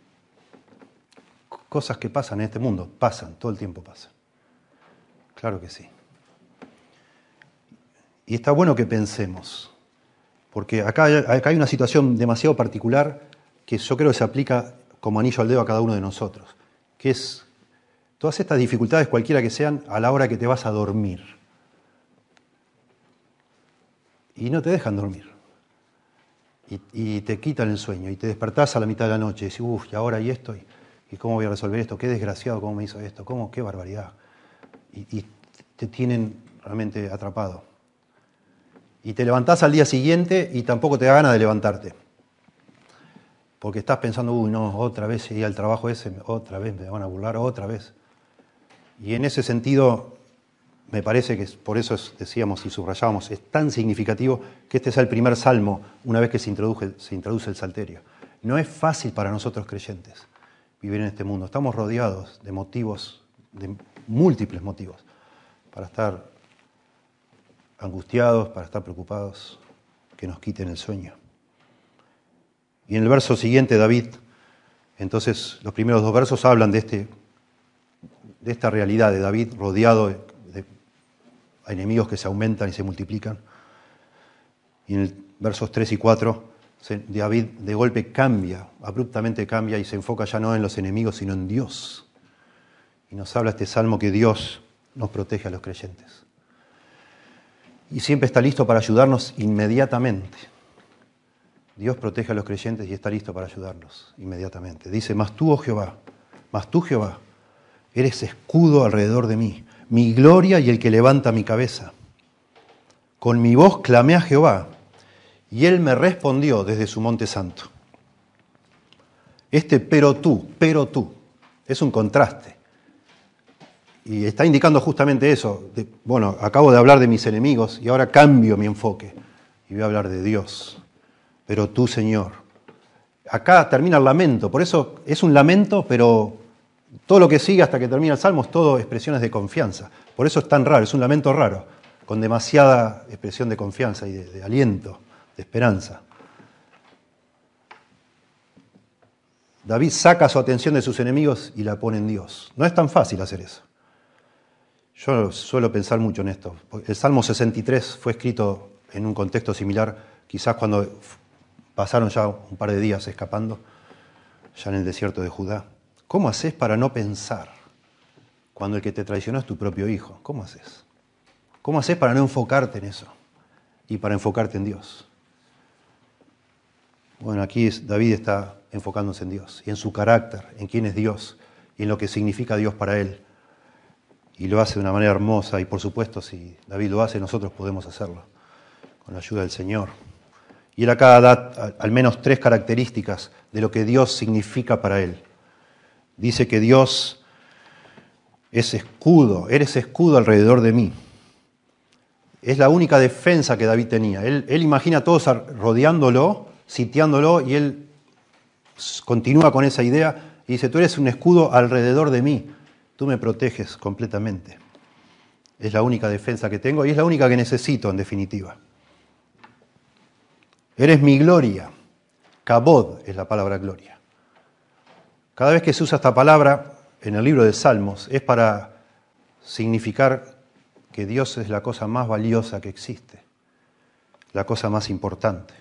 Cosas que pasan en este mundo, pasan, todo el tiempo pasan. Claro que sí. Y está bueno que pensemos, porque acá hay una situación demasiado particular que yo creo que se aplica como anillo al dedo a cada uno de nosotros, que es todas estas dificultades, cualquiera que sean, a la hora que te vas a dormir. Y no te dejan dormir. Y te quitan el sueño, y te despertás a la mitad de la noche, y decís, y ahora y esto, y cómo voy a resolver esto, qué desgraciado, cómo me hizo esto, qué barbaridad. Y te tienen realmente atrapado. Y te levantás al día siguiente y tampoco te da ganas de levantarte. Porque estás pensando, no, otra vez llegué al trabajo ese, otra vez me van a burlar, otra vez. Y en ese sentido, me parece que por eso decíamos y subrayábamos, es tan significativo que este sea el primer salmo una vez que se introduce el salterio. No es fácil para nosotros creyentes vivir en este mundo. Estamos rodeados de motivos, de múltiples motivos, para estar angustiados, para estar preocupados, que nos quiten el sueño. Y en el verso siguiente, David, entonces los primeros 2 versos hablan de esta realidad de David rodeado de enemigos que se aumentan y se multiplican. Y en el versos 3 y 4, David de golpe cambia, abruptamente cambia y se enfoca ya no en los enemigos, sino en Dios. Y nos habla este salmo que Dios nos protege a los creyentes. Y siempre está listo para ayudarnos inmediatamente. Dios protege a los creyentes y está listo para ayudarlos inmediatamente. Dice, mas tú, Jehová, eres escudo alrededor de mí, mi gloria y el que levanta mi cabeza. Con mi voz clamé a Jehová, y él me respondió desde su monte santo. Pero tú, es un contraste. Y está indicando justamente eso. Acabo de hablar de mis enemigos y ahora cambio mi enfoque. Y voy a hablar de Dios. Pero tú, Señor. Acá termina el lamento. Por eso es un lamento, pero todo lo que sigue hasta que termina el Salmo es todo expresiones de confianza. Por eso es tan raro, es un lamento raro, con demasiada expresión de confianza y de aliento, de esperanza. David saca su atención de sus enemigos y la pone en Dios. No es tan fácil hacer eso. Yo suelo pensar mucho en esto. El Salmo 63 fue escrito en un contexto similar, quizás cuando pasaron ya un par de días escapando, ya en el desierto de Judá. ¿Cómo haces para no pensar cuando el que te traicionó es tu propio hijo? ¿Cómo haces? ¿Cómo haces para no enfocarte en eso y para enfocarte en Dios? Bueno, aquí David está enfocándose en Dios y en su carácter, en quién es Dios y en lo que significa Dios para él. Y lo hace de una manera hermosa y por supuesto si David lo hace nosotros podemos hacerlo con la ayuda del Señor. Y él acá da al menos 3 características de lo que Dios significa para él. Dice que Dios es escudo, eres escudo alrededor de mí. Es la única defensa que David tenía. Él imagina a todos rodeándolo, sitiándolo y él continúa con esa idea y dice, tú eres un escudo alrededor de mí. Tú me proteges completamente. Es la única defensa que tengo y es la única que necesito, en definitiva. Eres mi gloria. Kabod es la palabra gloria. Cada vez que se usa esta palabra en el libro de Salmos es para significar que Dios es la cosa más valiosa que existe, la cosa más importante.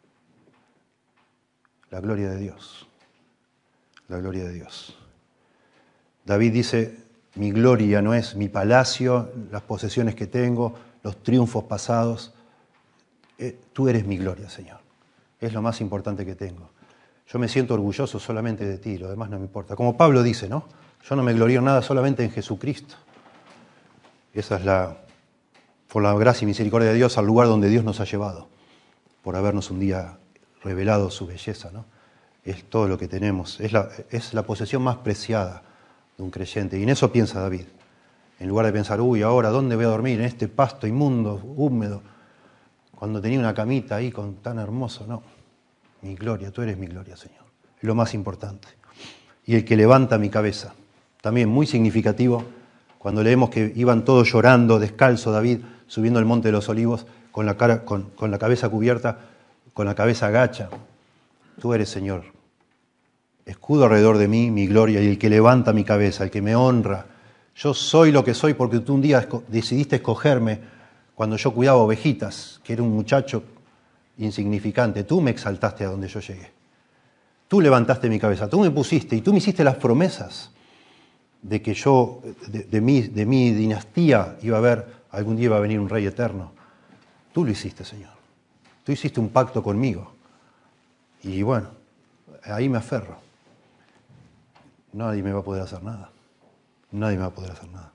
La gloria de Dios. La gloria de Dios. David dice, mi gloria no es mi palacio, las posesiones que tengo, los triunfos pasados. Tú eres mi gloria, Señor. Es lo más importante que tengo. Yo me siento orgulloso solamente de ti, lo demás no me importa. Como Pablo dice, ¿no? Yo no me glorío en nada, solamente en Jesucristo. Esa es por la gracia y misericordia de Dios, al lugar donde Dios nos ha llevado, por habernos un día revelado su belleza, ¿no? Es todo lo que tenemos, es la posesión más preciada de un creyente. Y en eso piensa David. En lugar de pensar, ahora, ¿dónde voy a dormir? En este pasto inmundo, húmedo, cuando tenía una camita ahí tan hermoso. No, mi gloria, tú eres mi gloria, Señor. Es lo más importante. Y el que levanta mi cabeza. También muy significativo, cuando leemos que iban todos llorando, descalzo David, subiendo el monte de los olivos, con la cabeza cubierta, con la cabeza agacha. Tú eres, Señor, escudo alrededor de mí, mi gloria, y el que levanta mi cabeza, el que me honra. Yo soy lo que soy porque tú un día decidiste escogerme cuando yo cuidaba ovejitas, que era un muchacho insignificante. Tú me exaltaste a donde yo llegué. Tú levantaste mi cabeza, tú me pusiste y tú me hiciste las promesas de que yo, de mi dinastía, algún día iba a venir un rey eterno. Tú lo hiciste, Señor. Tú hiciste un pacto conmigo. Y bueno, ahí me aferro. Nadie me va a poder hacer nada. Nadie me va a poder hacer nada.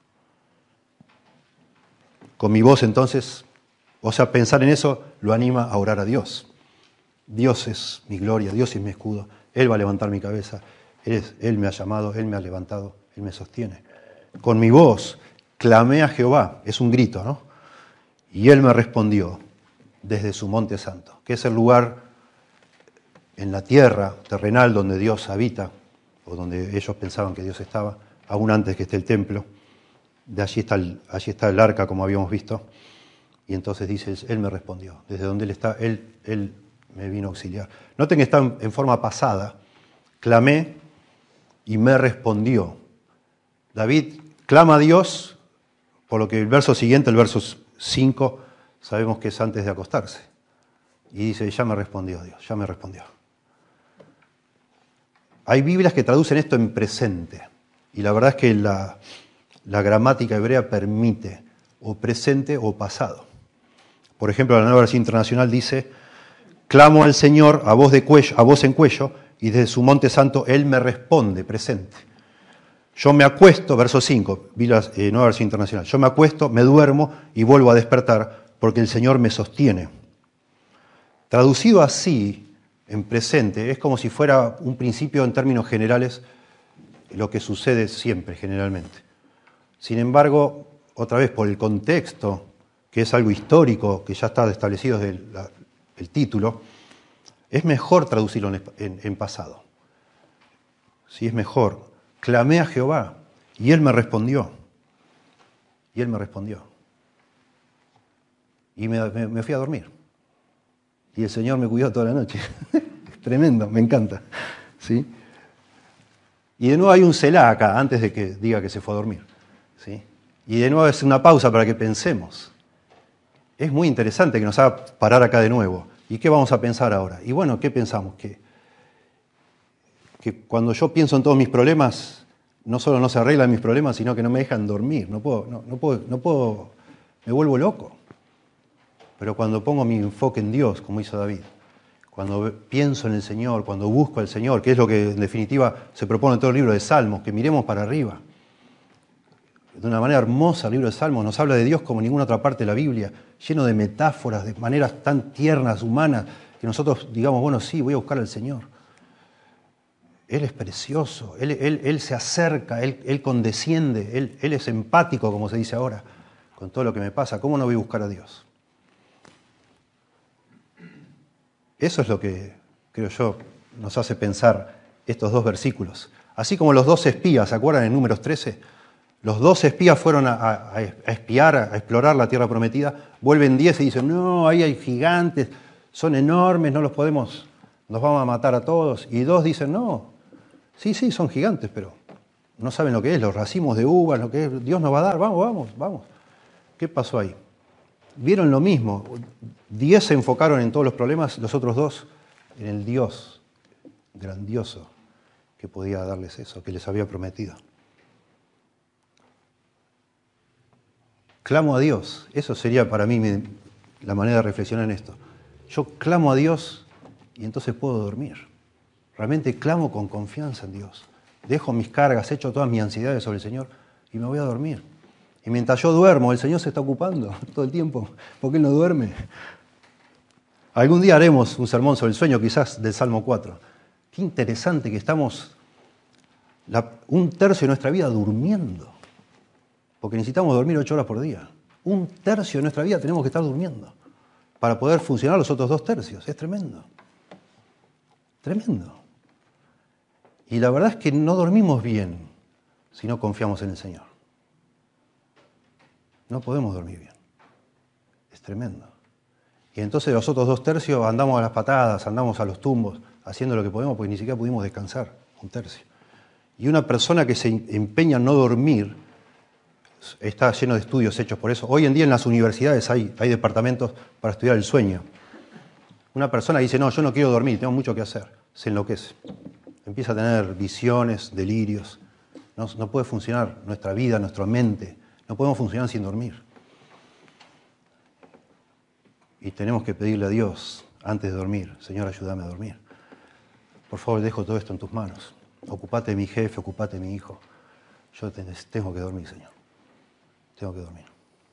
Con mi voz entonces, pensar en eso lo anima a orar a Dios. Dios es mi gloria, Dios es mi escudo. Él va a levantar mi cabeza. Él me ha llamado, Él me ha levantado, Él me sostiene. Con mi voz clamé a Jehová, es un grito, ¿no? Y Él me respondió desde su monte santo, que es el lugar en la tierra terrenal donde Dios habita, o donde ellos pensaban que Dios estaba, aún antes que esté el templo. De allí está el arca, como habíamos visto. Y entonces dice, Él me respondió. Desde donde Él está, Él me vino a auxiliar. Noten que está en forma pasada. Clamé y me respondió. David clama a Dios, por lo que el verso siguiente, el verso 5, sabemos que es antes de acostarse. Y dice, ya me respondió Dios, ya me respondió. Hay Biblias que traducen esto en presente. Y la verdad es que la gramática hebrea permite o presente o pasado. Por ejemplo, la Nueva Versión Internacional dice, clamo al Señor a voz en cuello, y desde su monte santo Él me responde, presente. Yo me acuesto, verso 5, Nueva Versión Internacional, yo me acuesto, me duermo y vuelvo a despertar, porque el Señor me sostiene. Traducido así, en presente, es como si fuera un principio en términos generales, lo que sucede siempre, generalmente. Sin embargo, otra vez, por el contexto, que es algo histórico, que ya está establecido desde el título, es mejor traducirlo en pasado. Sí, es mejor. Clamé a Jehová y Él me respondió. Y Él me respondió. Y me fui a dormir. Y el Señor me cuidó toda la noche. Es tremendo, me encanta. ¿Sí? Y de nuevo hay un Selah acá, antes de que diga que se fue a dormir. ¿Sí? Y de nuevo es una pausa para que pensemos. Es muy interesante que nos haga parar acá de nuevo. ¿Y qué vamos a pensar ahora? Y bueno, ¿qué pensamos? Que cuando yo pienso en todos mis problemas, no solo no se arreglan mis problemas, sino que no me dejan dormir. No puedo, me vuelvo loco. Pero cuando pongo mi enfoque en Dios, como hizo David, cuando pienso en el Señor, cuando busco al Señor, que es lo que en definitiva se propone en todo el libro de Salmos, que miremos para arriba. De una manera hermosa el libro de Salmos nos habla de Dios como ninguna otra parte de la Biblia, lleno de metáforas, de maneras tan tiernas, humanas, que nosotros digamos, bueno, sí, voy a buscar al Señor. Él es precioso, Él se acerca, Él condesciende, Él es empático, como se dice ahora, con todo lo que me pasa. ¿Cómo no voy a buscar a Dios? Eso es lo que, creo yo, nos hace pensar estos dos versículos. Así como los dos espías, ¿se acuerdan en Números 13? Los dos espías fueron a espiar, a explorar la tierra prometida, vuelven 10 y dicen, no, ahí hay gigantes, son enormes, nos vamos a matar a todos. Y 2 dicen, no, sí, son gigantes, pero no saben lo que es, los racimos de uvas, lo que es, Dios nos va a dar, vamos. ¿Qué pasó ahí? Vieron lo mismo, 10 se enfocaron en todos los problemas, los otros 2 en el Dios grandioso que podía darles eso, que les había prometido. Clamo a Dios, eso sería para mí la manera de reflexionar en esto. Yo clamo a Dios y entonces puedo dormir. Realmente clamo con confianza en Dios. Dejo mis cargas, echo todas mis ansiedades sobre el Señor y me voy a dormir. Y mientras yo duermo, el Señor se está ocupando todo el tiempo, porque Él no duerme. Algún día haremos un sermón sobre el sueño, quizás del Salmo 4. Qué interesante que estamos un tercio de nuestra vida durmiendo. Porque necesitamos dormir 8 horas por día. Un tercio de nuestra vida tenemos que estar durmiendo para poder funcionar los otros 2 tercios. Es tremendo. Tremendo. Y la verdad es que no dormimos bien si no confiamos en el Señor. No podemos dormir bien. Es tremendo. Y entonces los otros 2/3 andamos a las patadas, andamos a los tumbos, haciendo lo que podemos porque ni siquiera pudimos descansar, 1/3. Y una persona que se empeña en no dormir, está lleno de estudios hechos por eso. Hoy en día en las universidades hay departamentos para estudiar el sueño. Una persona dice, no, yo no quiero dormir, tengo mucho que hacer, se enloquece. Empieza a tener visiones, delirios. No puede funcionar nuestra vida, nuestra mente. No podemos funcionar sin dormir. Y tenemos que pedirle a Dios antes de dormir, Señor, ayúdame a dormir. Por favor, dejo todo esto en tus manos. Ocupate de mi jefe, ocupate de mi hijo. Yo tengo que dormir, Señor. Tengo que dormir.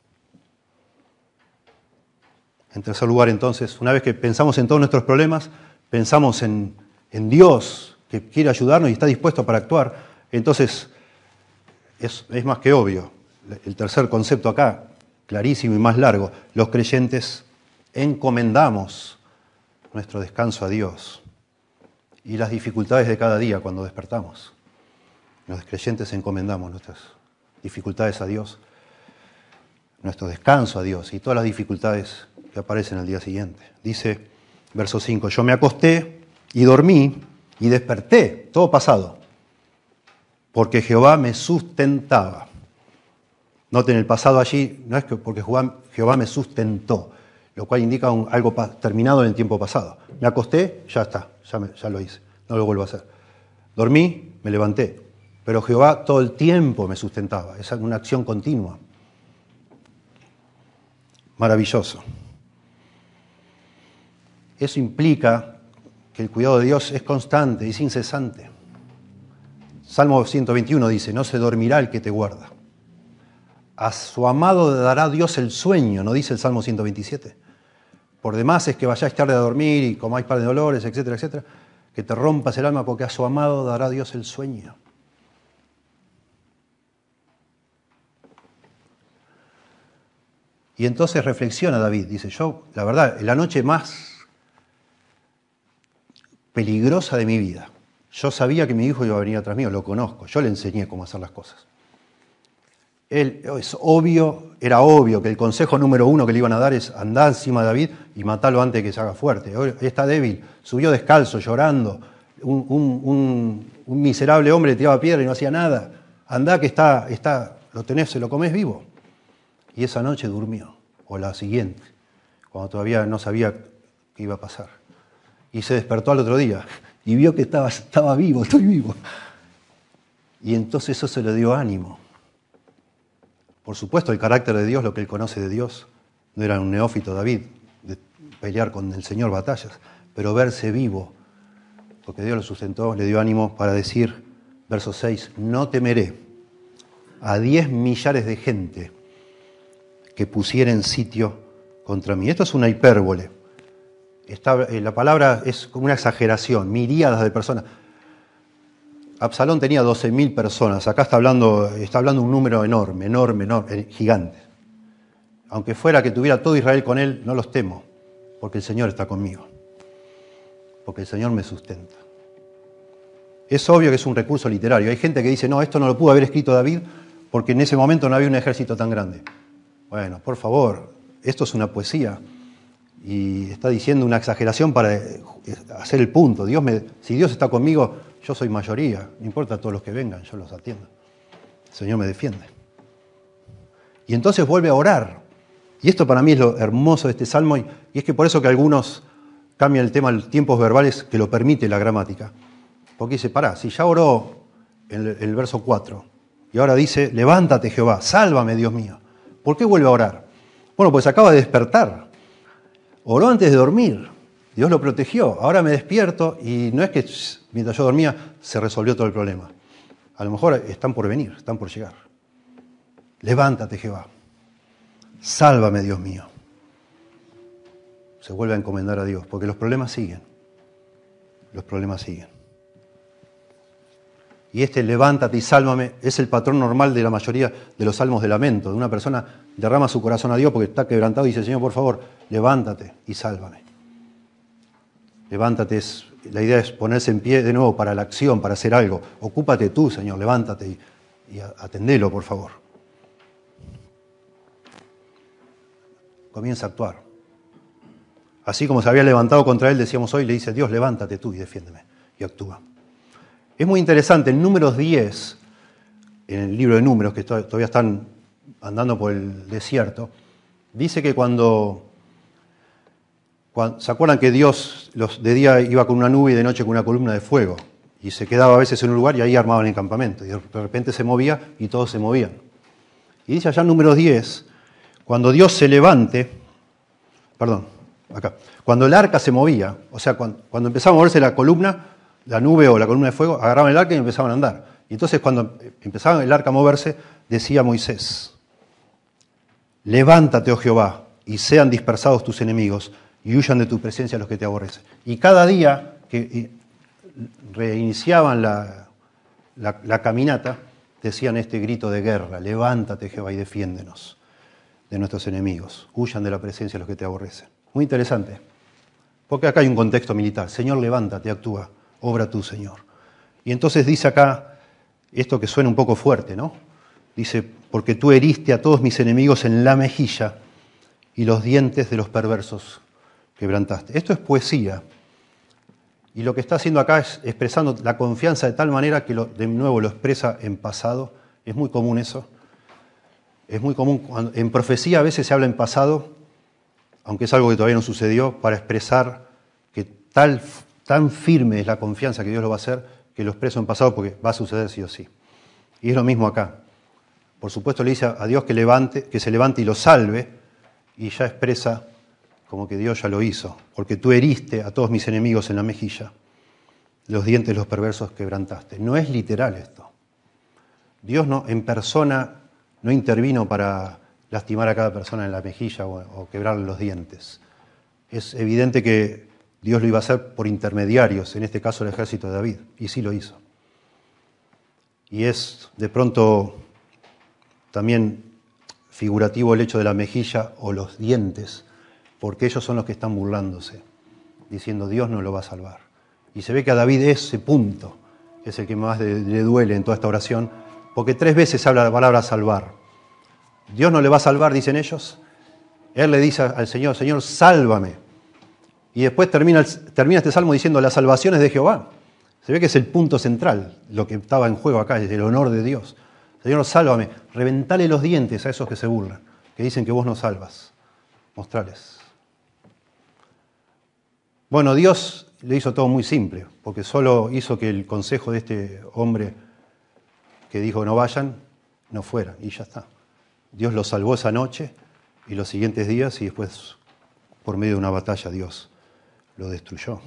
En tercer lugar, entonces, una vez que pensamos en todos nuestros problemas, pensamos en Dios, que quiere ayudarnos y está dispuesto para actuar, entonces es más que obvio. El tercer concepto acá, clarísimo y más largo, los creyentes encomendamos nuestro descanso a Dios y las dificultades de cada día cuando despertamos. Los creyentes encomendamos nuestras dificultades a Dios, nuestro descanso a Dios y todas las dificultades que aparecen al día siguiente. Dice, verso 5, yo me acosté y dormí y desperté, todo pasado, porque Jehová me sustentaba. Noten el pasado allí, no es que porque Jehová me sustentó, lo cual indica algo terminado en el tiempo pasado. Me acosté, ya está, ya lo hice, no lo vuelvo a hacer. Dormí, me levanté, pero Jehová todo el tiempo me sustentaba, es una acción continua. Maravilloso. Eso implica que el cuidado de Dios es constante, es incesante. Salmo 121 dice, no se dormirá el que te guarda. A su amado dará Dios el sueño, ¿no dice el Salmo 127? Por demás es que vayáis tarde a dormir y comáis par de dolores, etcétera, etcétera, que te rompas el alma porque a su amado dará Dios el sueño. Y entonces reflexiona David, dice, yo, la verdad, la noche más peligrosa de mi vida, yo sabía que mi hijo iba a venir atrás mío, lo conozco, yo le enseñé cómo hacer las cosas. Era obvio que el consejo número 1 que le iban a dar es andar encima de David y matarlo antes de que se haga fuerte. Hoy está débil, subió descalzo, llorando, un miserable hombre le tiraba piedra y no hacía nada. Andá que lo tenés, se lo comés vivo. Y esa noche durmió, o la siguiente, cuando todavía no sabía qué iba a pasar. Y se despertó al otro día y vio que estaba vivo, estoy vivo. Y entonces eso se le dio ánimo. Por supuesto, el carácter de Dios, lo que él conoce de Dios, no era un neófito David, de pelear con el Señor batallas, pero verse vivo, porque Dios lo sustentó, le dio ánimo para decir, verso 6, no temeré a 10 millares de gente que pusieren sitio contra mí. Esto es una hipérbole. La palabra es como una exageración, miríadas de personas. Absalón tenía 12.000 personas, acá está hablando un número enorme, gigante. Aunque fuera que tuviera todo Israel con él, no los temo, porque el Señor está conmigo, porque el Señor me sustenta. Es obvio que es un recurso literario. Hay gente que dice, no, esto no lo pudo haber escrito David porque en ese momento no había un ejército tan grande. Bueno, por favor, esto es una poesía y está diciendo una exageración para hacer el punto. Si Dios está conmigo, yo soy mayoría, no importa todos los que vengan, yo los atiendo. El Señor me defiende. Y entonces vuelve a orar. Y esto para mí es lo hermoso de este salmo, y es que por eso que algunos cambian el tema a los tiempos verbales que lo permite la gramática. Porque dice, si ya oró en el verso 4, y ahora dice, levántate Jehová, sálvame Dios mío. ¿Por qué vuelve a orar? Bueno, pues acaba de despertar. Oró antes de dormir. Dios lo protegió. Ahora me despierto y no es que mientras yo dormía se resolvió todo el problema. A lo mejor están por venir, están por llegar. Levántate Jehová, sálvame Dios mío. Se vuelve a encomendar a Dios, porque los problemas siguen. Los problemas siguen. Y levántate y sálvame es el patrón normal de la mayoría de los salmos de lamento. De una persona derrama su corazón a Dios porque está quebrantado y dice, Señor, por favor, levántate y sálvame. Levántate, la idea es ponerse en pie de nuevo para la acción, para hacer algo. Ocúpate tú, Señor, levántate y atendelo, por favor. Comienza a actuar. Así como se había levantado contra él, decíamos hoy, le dice, Dios, levántate tú y defiéndeme. Y actúa. Es muy interesante, en Números 10, en el libro de Números, que todavía están andando por el desierto, dice que cuando ¿se acuerdan que Dios de día iba con una nube y de noche con una columna de fuego? Y se quedaba a veces en un lugar y ahí armaban el campamento. Y de repente se movía y todos se movían. Y dice allá en Números 10, cuando Dios se levante, cuando el arca se movía, o sea, cuando empezaba a moverse la columna, la nube o la columna de fuego, agarraban el arca y empezaban a andar. Y entonces cuando empezaba el arca a moverse, decía Moisés, levántate, oh Jehová, y sean dispersados tus enemigos, y huyan de tu presencia los que te aborrecen. Y cada día que reiniciaban la caminata, decían este grito de guerra, levántate Jehová y defiéndenos de nuestros enemigos, huyan de la presencia los que te aborrecen. Muy interesante, porque acá hay un contexto militar. Señor, levántate, actúa, obra tú, Señor. Y entonces dice acá, esto que suena un poco fuerte, ¿no? Dice, porque tú heriste a todos mis enemigos en la mejilla y los dientes de los perversos quebrantaste. Esto es poesía. Y lo que está haciendo acá es expresando la confianza de tal manera que de nuevo lo expresa en pasado. Es muy común eso. Es muy común. En profecía a veces se habla en pasado, aunque es algo que todavía no sucedió, para expresar que tan firme es la confianza que Dios lo va a hacer, que lo expreso en pasado porque va a suceder sí o sí. Y es lo mismo acá. Por supuesto le dice a Dios que se levante y lo salve, y ya expresa como que Dios ya lo hizo, porque tú heriste a todos mis enemigos en la mejilla, los dientes de los perversos quebrantaste. No es literal esto. Dios en persona no intervino para lastimar a cada persona en la mejilla o quebrarle los dientes. Es evidente que Dios lo iba a hacer por intermediarios, en este caso el ejército de David, y sí lo hizo. Y es de pronto también figurativo el hecho de la mejilla o los dientes, porque ellos son los que están burlándose, diciendo Dios no lo va a salvar. Y se ve que a David ese punto es el que más le duele en toda esta oración, porque 3 veces habla la palabra salvar. Dios no le va a salvar, dicen ellos. Él le dice al Señor, Señor, sálvame. Y después termina este salmo diciendo, la salvación es de Jehová. Se ve que es el punto central, lo que estaba en juego acá, es el honor de Dios. Señor, sálvame. Reventale los dientes a esos que se burlan, que dicen que vos no salvas. Mostrales. Bueno, Dios le hizo todo muy simple, porque solo hizo que el consejo de este hombre que dijo no vayan, no fueran, y ya está. Dios lo salvó esa noche y los siguientes días, y después, por medio de una batalla, Dios lo destruyó.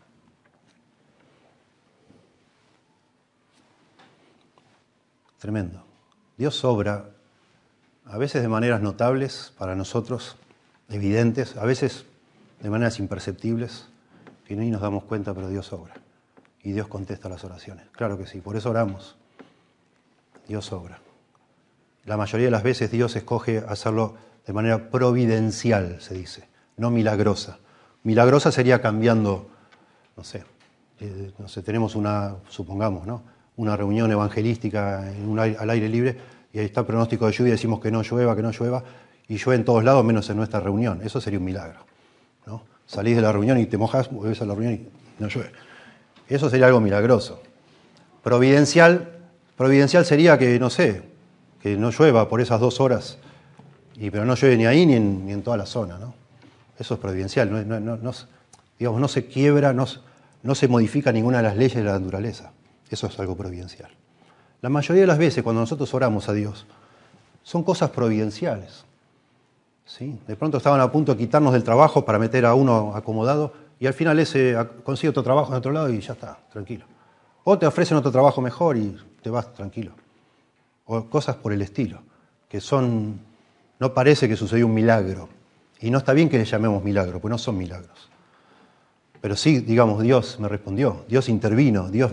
Tremendo. Dios obra, a veces de maneras notables para nosotros, evidentes, a veces de maneras imperceptibles, que ni nos damos cuenta, pero Dios obra. Y Dios contesta las oraciones. Claro que sí, por eso oramos. Dios obra. La mayoría de las veces Dios escoge hacerlo de manera providencial, se dice, no milagrosa. Milagrosa sería cambiando, no sé, tenemos supongamos, ¿no? Una reunión evangelística al aire libre y ahí está el pronóstico de lluvia y decimos que no llueva, y llueve en todos lados menos en nuestra reunión. Eso sería un milagro, ¿no? Salís de la reunión y te mojás, volvés a la reunión y no llueve. Eso sería algo milagroso. Providencial sería que, no sé, que no llueva por esas 2 horas, pero no llueve ni ahí ni en toda la zona, ¿no? Eso es providencial, digamos, no se quiebra, no se modifica ninguna de las leyes de la naturaleza. Eso es algo providencial. La mayoría de las veces cuando nosotros oramos a Dios, son cosas providenciales. ¿Sí? De pronto estaban a punto de quitarnos del trabajo para meter a uno acomodado y al final ese consigue otro trabajo en otro lado y ya está, tranquilo. O te ofrecen otro trabajo mejor y te vas tranquilo. O cosas por el estilo, que no parece que sucedió un milagro. Y no está bien que le llamemos milagro, porque no son milagros. Pero sí, digamos, Dios me respondió, Dios intervino, Dios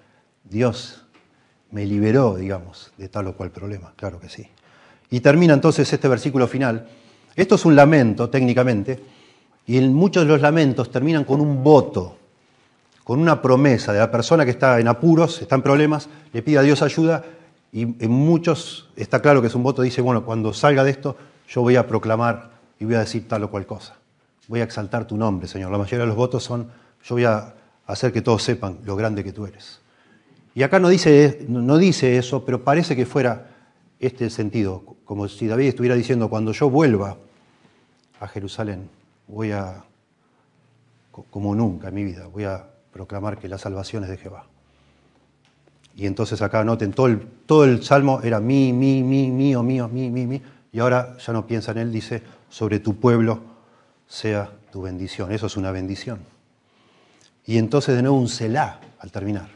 me liberó, digamos, de tal o cual problema, claro que sí. Y termina entonces este versículo final. Esto es un lamento, técnicamente, y en muchos de los lamentos terminan con un voto, con una promesa de la persona que está en apuros, está en problemas, le pide a Dios ayuda, y en muchos está claro que es un voto, dice, bueno, cuando salga de esto, yo voy a proclamar y voy a decir tal o cual cosa. voy a exaltar tu nombre, Señor. La mayoría de los votos son, yo voy a hacer que todos sepan lo grande que tú eres. Y acá no dice eso, pero parece que fuera este el sentido, como si David estuviera diciendo, cuando yo vuelva a Jerusalén, voy a, como nunca en mi vida, voy a proclamar que la salvación es de Jehová. Y entonces acá noten, todo el salmo era mío, mío, y ahora ya no piensa en él, dice, sobre tu pueblo sea tu bendición. Eso es una bendición. Y entonces de nuevo un Selah al terminar.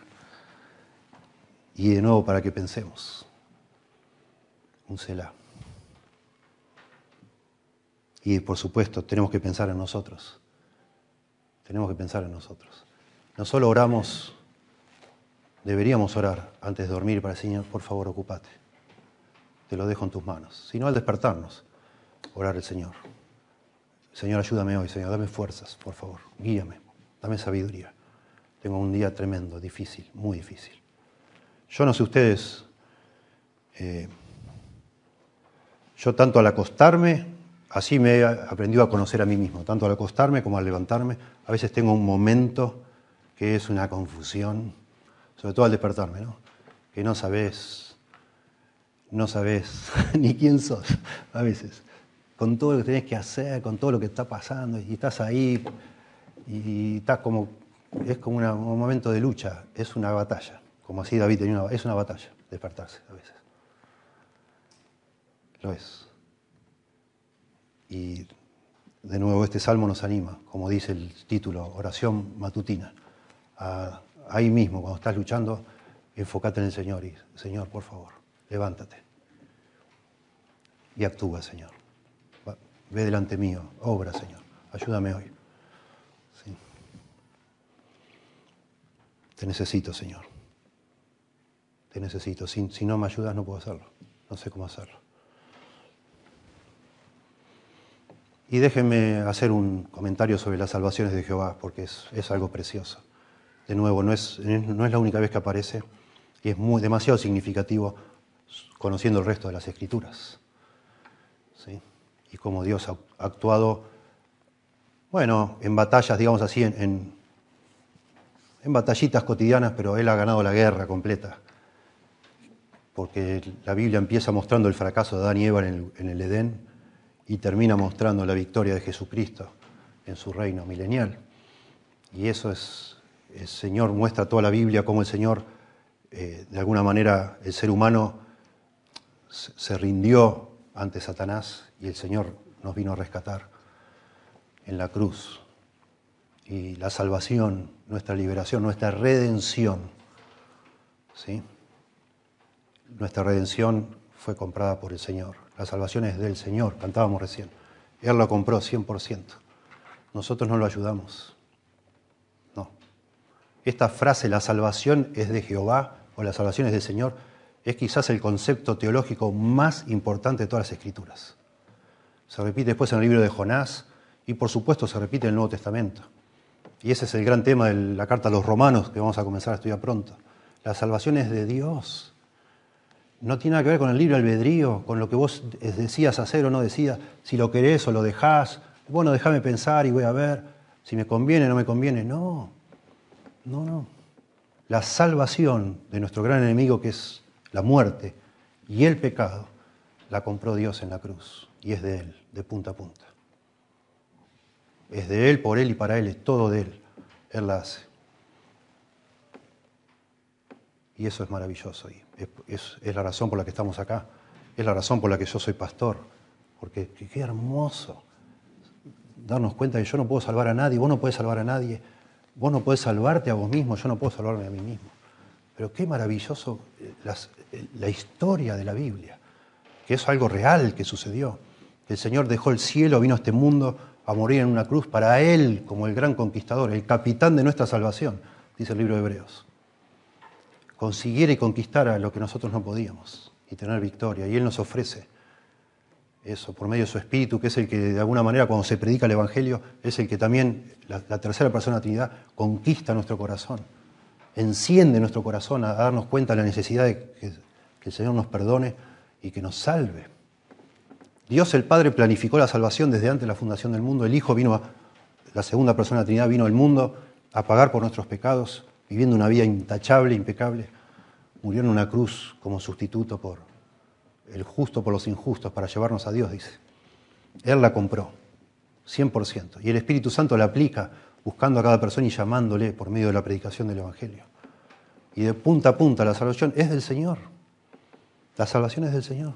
Y de nuevo para que pensemos. Un Selah. Y por supuesto tenemos que pensar en nosotros. Tenemos que pensar en nosotros. No solo oramos, deberíamos orar antes de dormir para el Señor, por favor, ocúpate. Te lo dejo en tus manos. Sino al despertarnos, orar al Señor. Señor, ayúdame hoy, Señor, dame fuerzas, por favor. Guíame, dame sabiduría. Tengo un día tremendo, difícil, muy difícil. Yo no sé ustedes, yo tanto al acostarme, así me he aprendido a conocer a mí mismo, tanto al acostarme como al levantarme. A veces tengo un momento que es una confusión, sobre todo al despertarme, ¿no? Que no sabes ni quién sos a veces, con todo lo que tenés que hacer, con todo lo que está pasando, y estás ahí, y estás como, es como un momento de lucha, es una batalla, como así David tenía es una batalla, despertarse a veces. Lo es. Y de nuevo este salmo nos anima, como dice el título, oración matutina, ahí mismo, cuando estás luchando, enfócate en el Señor y, Señor, por favor, levántate y actúa, Señor. Ve delante mío, obra, Señor, ayúdame hoy. Sí. Te necesito, Señor. Te necesito. Si no me ayudas, no puedo hacerlo. No sé cómo hacerlo. Y déjenme hacer un comentario sobre las salvaciones de Jehová, porque es algo precioso. De nuevo, no es la única vez que aparece, y es demasiado significativo conociendo el resto de las Escrituras. ¿Sí? Y cómo Dios ha actuado, bueno, en batallas, digamos así, en batallitas cotidianas, pero Él ha ganado la guerra completa. Porque la Biblia empieza mostrando el fracaso de Adán y Eva en el Edén y termina mostrando la victoria de Jesucristo en su reino milenial. Y eso es, el Señor muestra toda la Biblia cómo el Señor, de alguna manera, el ser humano se rindió ante Satanás y el Señor nos vino a rescatar en la cruz. Y la salvación, nuestra liberación, nuestra redención, ¿sí? Nuestra redención fue comprada por el Señor. La salvación es del Señor, cantábamos recién. Él la compró 100%. Nosotros no lo ayudamos. No. Esta frase, la salvación es de Jehová, o la salvación es del Señor, es quizás el concepto teológico más importante de todas las Escrituras. Se repite después en el libro de Jonás y por supuesto se repite en el Nuevo Testamento. Y ese es el gran tema de la carta a los Romanos que vamos a comenzar a estudiar pronto. La salvación es de Dios. No tiene nada que ver con el libre albedrío, con lo que vos decías hacer o no decías, si lo querés o lo dejás. Bueno, déjame pensar y voy a ver si me conviene o no me conviene. No. La salvación de nuestro gran enemigo, que es la muerte y el pecado, la compró Dios en la cruz y es de Él, de punta a punta. Es de Él, por Él y para Él, es todo de Él. Él la hace. Y eso es maravilloso. Y es la razón por la que estamos acá. Es la razón por la que yo soy pastor. Porque qué hermoso darnos cuenta que yo no puedo salvar a nadie, vos no podés salvar a nadie, vos no podés salvarte a vos mismo, yo no puedo salvarme a mí mismo. Pero qué maravilloso la historia de la Biblia, que es algo real que sucedió. Que el Señor dejó el cielo, vino a este mundo a morir en una cruz para Él como el gran conquistador, el capitán de nuestra salvación, dice el libro de Hebreos. Consiguiera y conquistara lo que nosotros no podíamos y tener victoria. Y Él nos ofrece eso por medio de su Espíritu, que es el que de alguna manera cuando se predica el Evangelio, es el que también, la tercera persona de la Trinidad, conquista nuestro corazón, enciende nuestro corazón a darnos cuenta de la necesidad de que el Señor nos perdone y que nos salve. Dios el Padre planificó la salvación desde antes de la fundación del mundo. El Hijo vino la segunda persona de la Trinidad vino al mundo a pagar por nuestros pecados, viviendo una vida intachable, impecable. Murió en una cruz como sustituto por el justo por los injustos para llevarnos a Dios, dice. Él la compró, 100%. Y el Espíritu Santo la aplica buscando a cada persona y llamándole por medio de la predicación del Evangelio. Y de punta a punta la salvación es del Señor. La salvación es del Señor.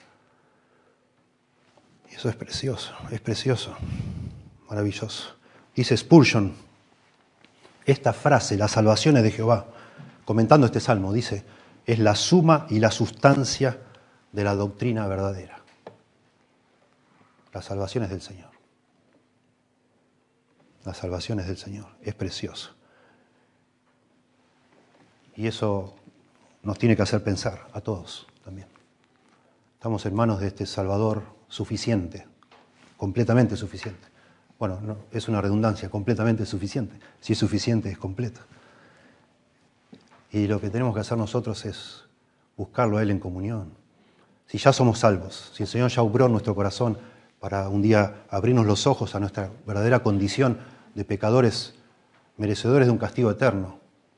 Y eso es precioso, maravilloso. Dice Spurgeon, esta frase, la salvación es de Jehová, comentando este salmo, dice, es la suma y la sustancia de la doctrina verdadera. La salvación es del Señor. La salvación es del Señor. Es precioso. Y eso nos tiene que hacer pensar a todos también. Estamos en manos de este Salvador suficiente, completamente suficiente. Bueno, no, es una redundancia, completamente suficiente. Si es suficiente, es completo. Y lo que tenemos que hacer nosotros es buscarlo a Él en comunión. Si ya somos salvos, si el Señor ya obró en nuestro corazón para un día abrirnos los ojos a nuestra verdadera condición de pecadores merecedores de un castigo eterno,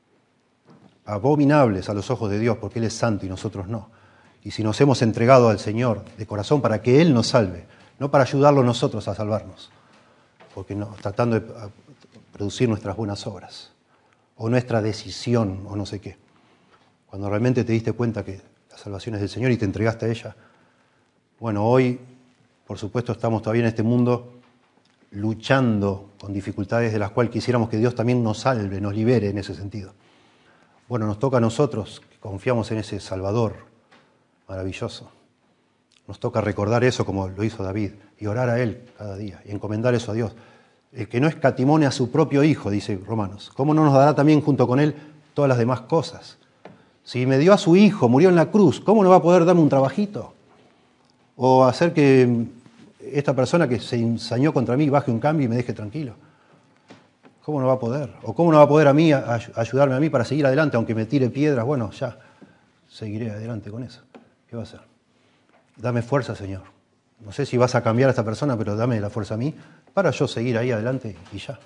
abominables a los ojos de Dios porque Él es santo y nosotros no. Y si nos hemos entregado al Señor de corazón para que Él nos salve, no para ayudarlo nosotros a salvarnos, porque no, tratando de producir nuestras buenas obras, o nuestra decisión, o no sé qué. Cuando realmente te diste cuenta que la salvación es del Señor y te entregaste a ella, bueno, hoy, por supuesto, estamos todavía en este mundo luchando con dificultades de las cuales quisiéramos que Dios también nos salve, nos libere en ese sentido. Bueno, nos toca a nosotros, que confiamos en ese Salvador maravilloso. Nos toca recordar eso como lo hizo David y orar a Él cada día y encomendar eso a Dios. El que no escatimone a su propio Hijo, dice Romanos, ¿cómo no nos dará también junto con Él todas las demás cosas? Si me dio a su Hijo, murió en la cruz, ¿cómo no va a poder darme un trabajito? O hacer que esta persona que se ensañó contra mí baje un cambio y me deje tranquilo. ¿Cómo no va a poder? ¿O cómo no va a poder a mí ayudarme a mí para seguir adelante, aunque me tire piedras? Bueno, ya seguiré adelante con eso. ¿Qué va a hacer? Dame fuerza, Señor. No sé si vas a cambiar a esta persona, pero dame la fuerza a mí para yo seguir ahí adelante y ya.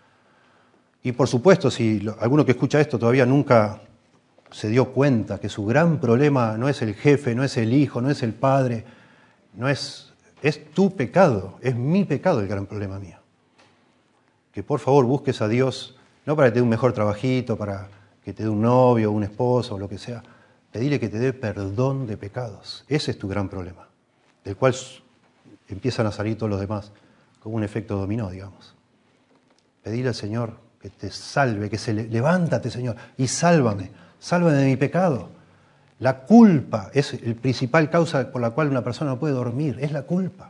Y por supuesto, si alguno que escucha esto todavía nunca se dio cuenta que su gran problema no es el jefe, no es el hijo, no es el padre, no es tu pecado, es mi pecado el gran problema mío. Que por favor busques a Dios, no para que te dé un mejor trabajito, para que te dé un novio, un esposo o lo que sea. Pedile que te dé perdón de pecados. Ese es tu gran problema, del cual empiezan a salir todos los demás, como un efecto dominó, digamos. Pedile al Señor que te salve, levántate, Señor, y sálvame de mi pecado. La culpa es el principal causa por la cual una persona no puede dormir, es la culpa.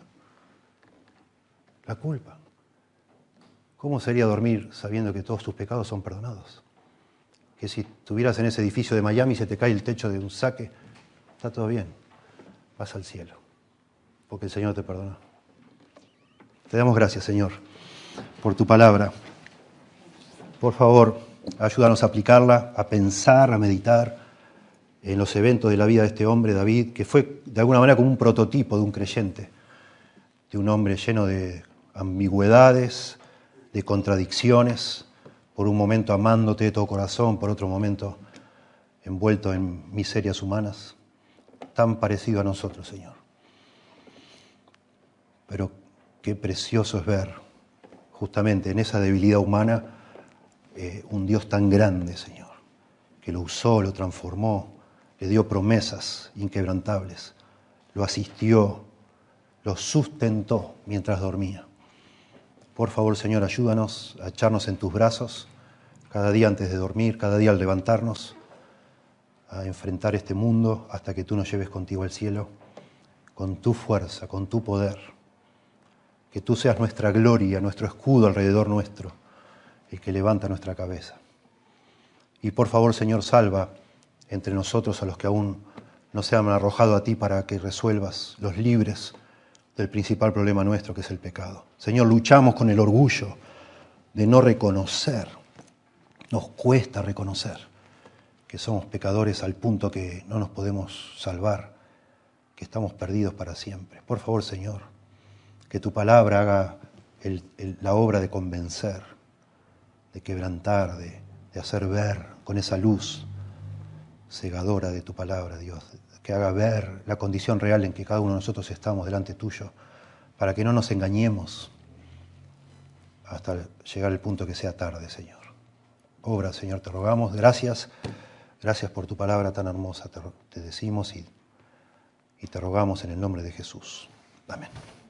La culpa. ¿Cómo sería dormir sabiendo que todos tus pecados son perdonados? Que si estuvieras en ese edificio de Miami y se te cae el techo de un saque, está todo bien, vas al cielo, porque el Señor te perdonó. Te damos gracias, Señor, por tu palabra. Por favor, ayúdanos a aplicarla, a pensar, a meditar en los eventos de la vida de este hombre, David, que fue de alguna manera como un prototipo de un creyente, de un hombre lleno de ambigüedades, de contradicciones, por un momento amándote de todo corazón, por otro momento envuelto en miserias humanas, tan parecido a nosotros, Señor. Pero qué precioso es ver, justamente en esa debilidad humana, un Dios tan grande, Señor, que lo usó, lo transformó, le dio promesas inquebrantables, lo asistió, lo sustentó mientras dormía. Por favor, Señor, ayúdanos a echarnos en tus brazos cada día antes de dormir, cada día al levantarnos, a enfrentar este mundo hasta que tú nos lleves contigo al cielo, con tu fuerza, con tu poder. Que tú seas nuestra gloria, nuestro escudo alrededor nuestro, el que levanta nuestra cabeza. Y por favor, Señor, salva entre nosotros a los que aún no se han arrojado a ti para que resuelvas, los libres del principal problema nuestro, que es el pecado. Señor, luchamos con el orgullo de no reconocer, nos cuesta reconocer que somos pecadores al punto que no nos podemos salvar, que estamos perdidos para siempre. Por favor, Señor, que tu palabra haga la obra de convencer, de quebrantar, de hacer ver con esa luz cegadora de tu palabra, Dios, que haga ver la condición real en que cada uno de nosotros estamos delante tuyo, para que no nos engañemos hasta llegar al punto que sea tarde, Señor. Obra, Señor, te rogamos. Gracias por tu palabra tan hermosa, te decimos y te rogamos en el nombre de Jesús. Amén.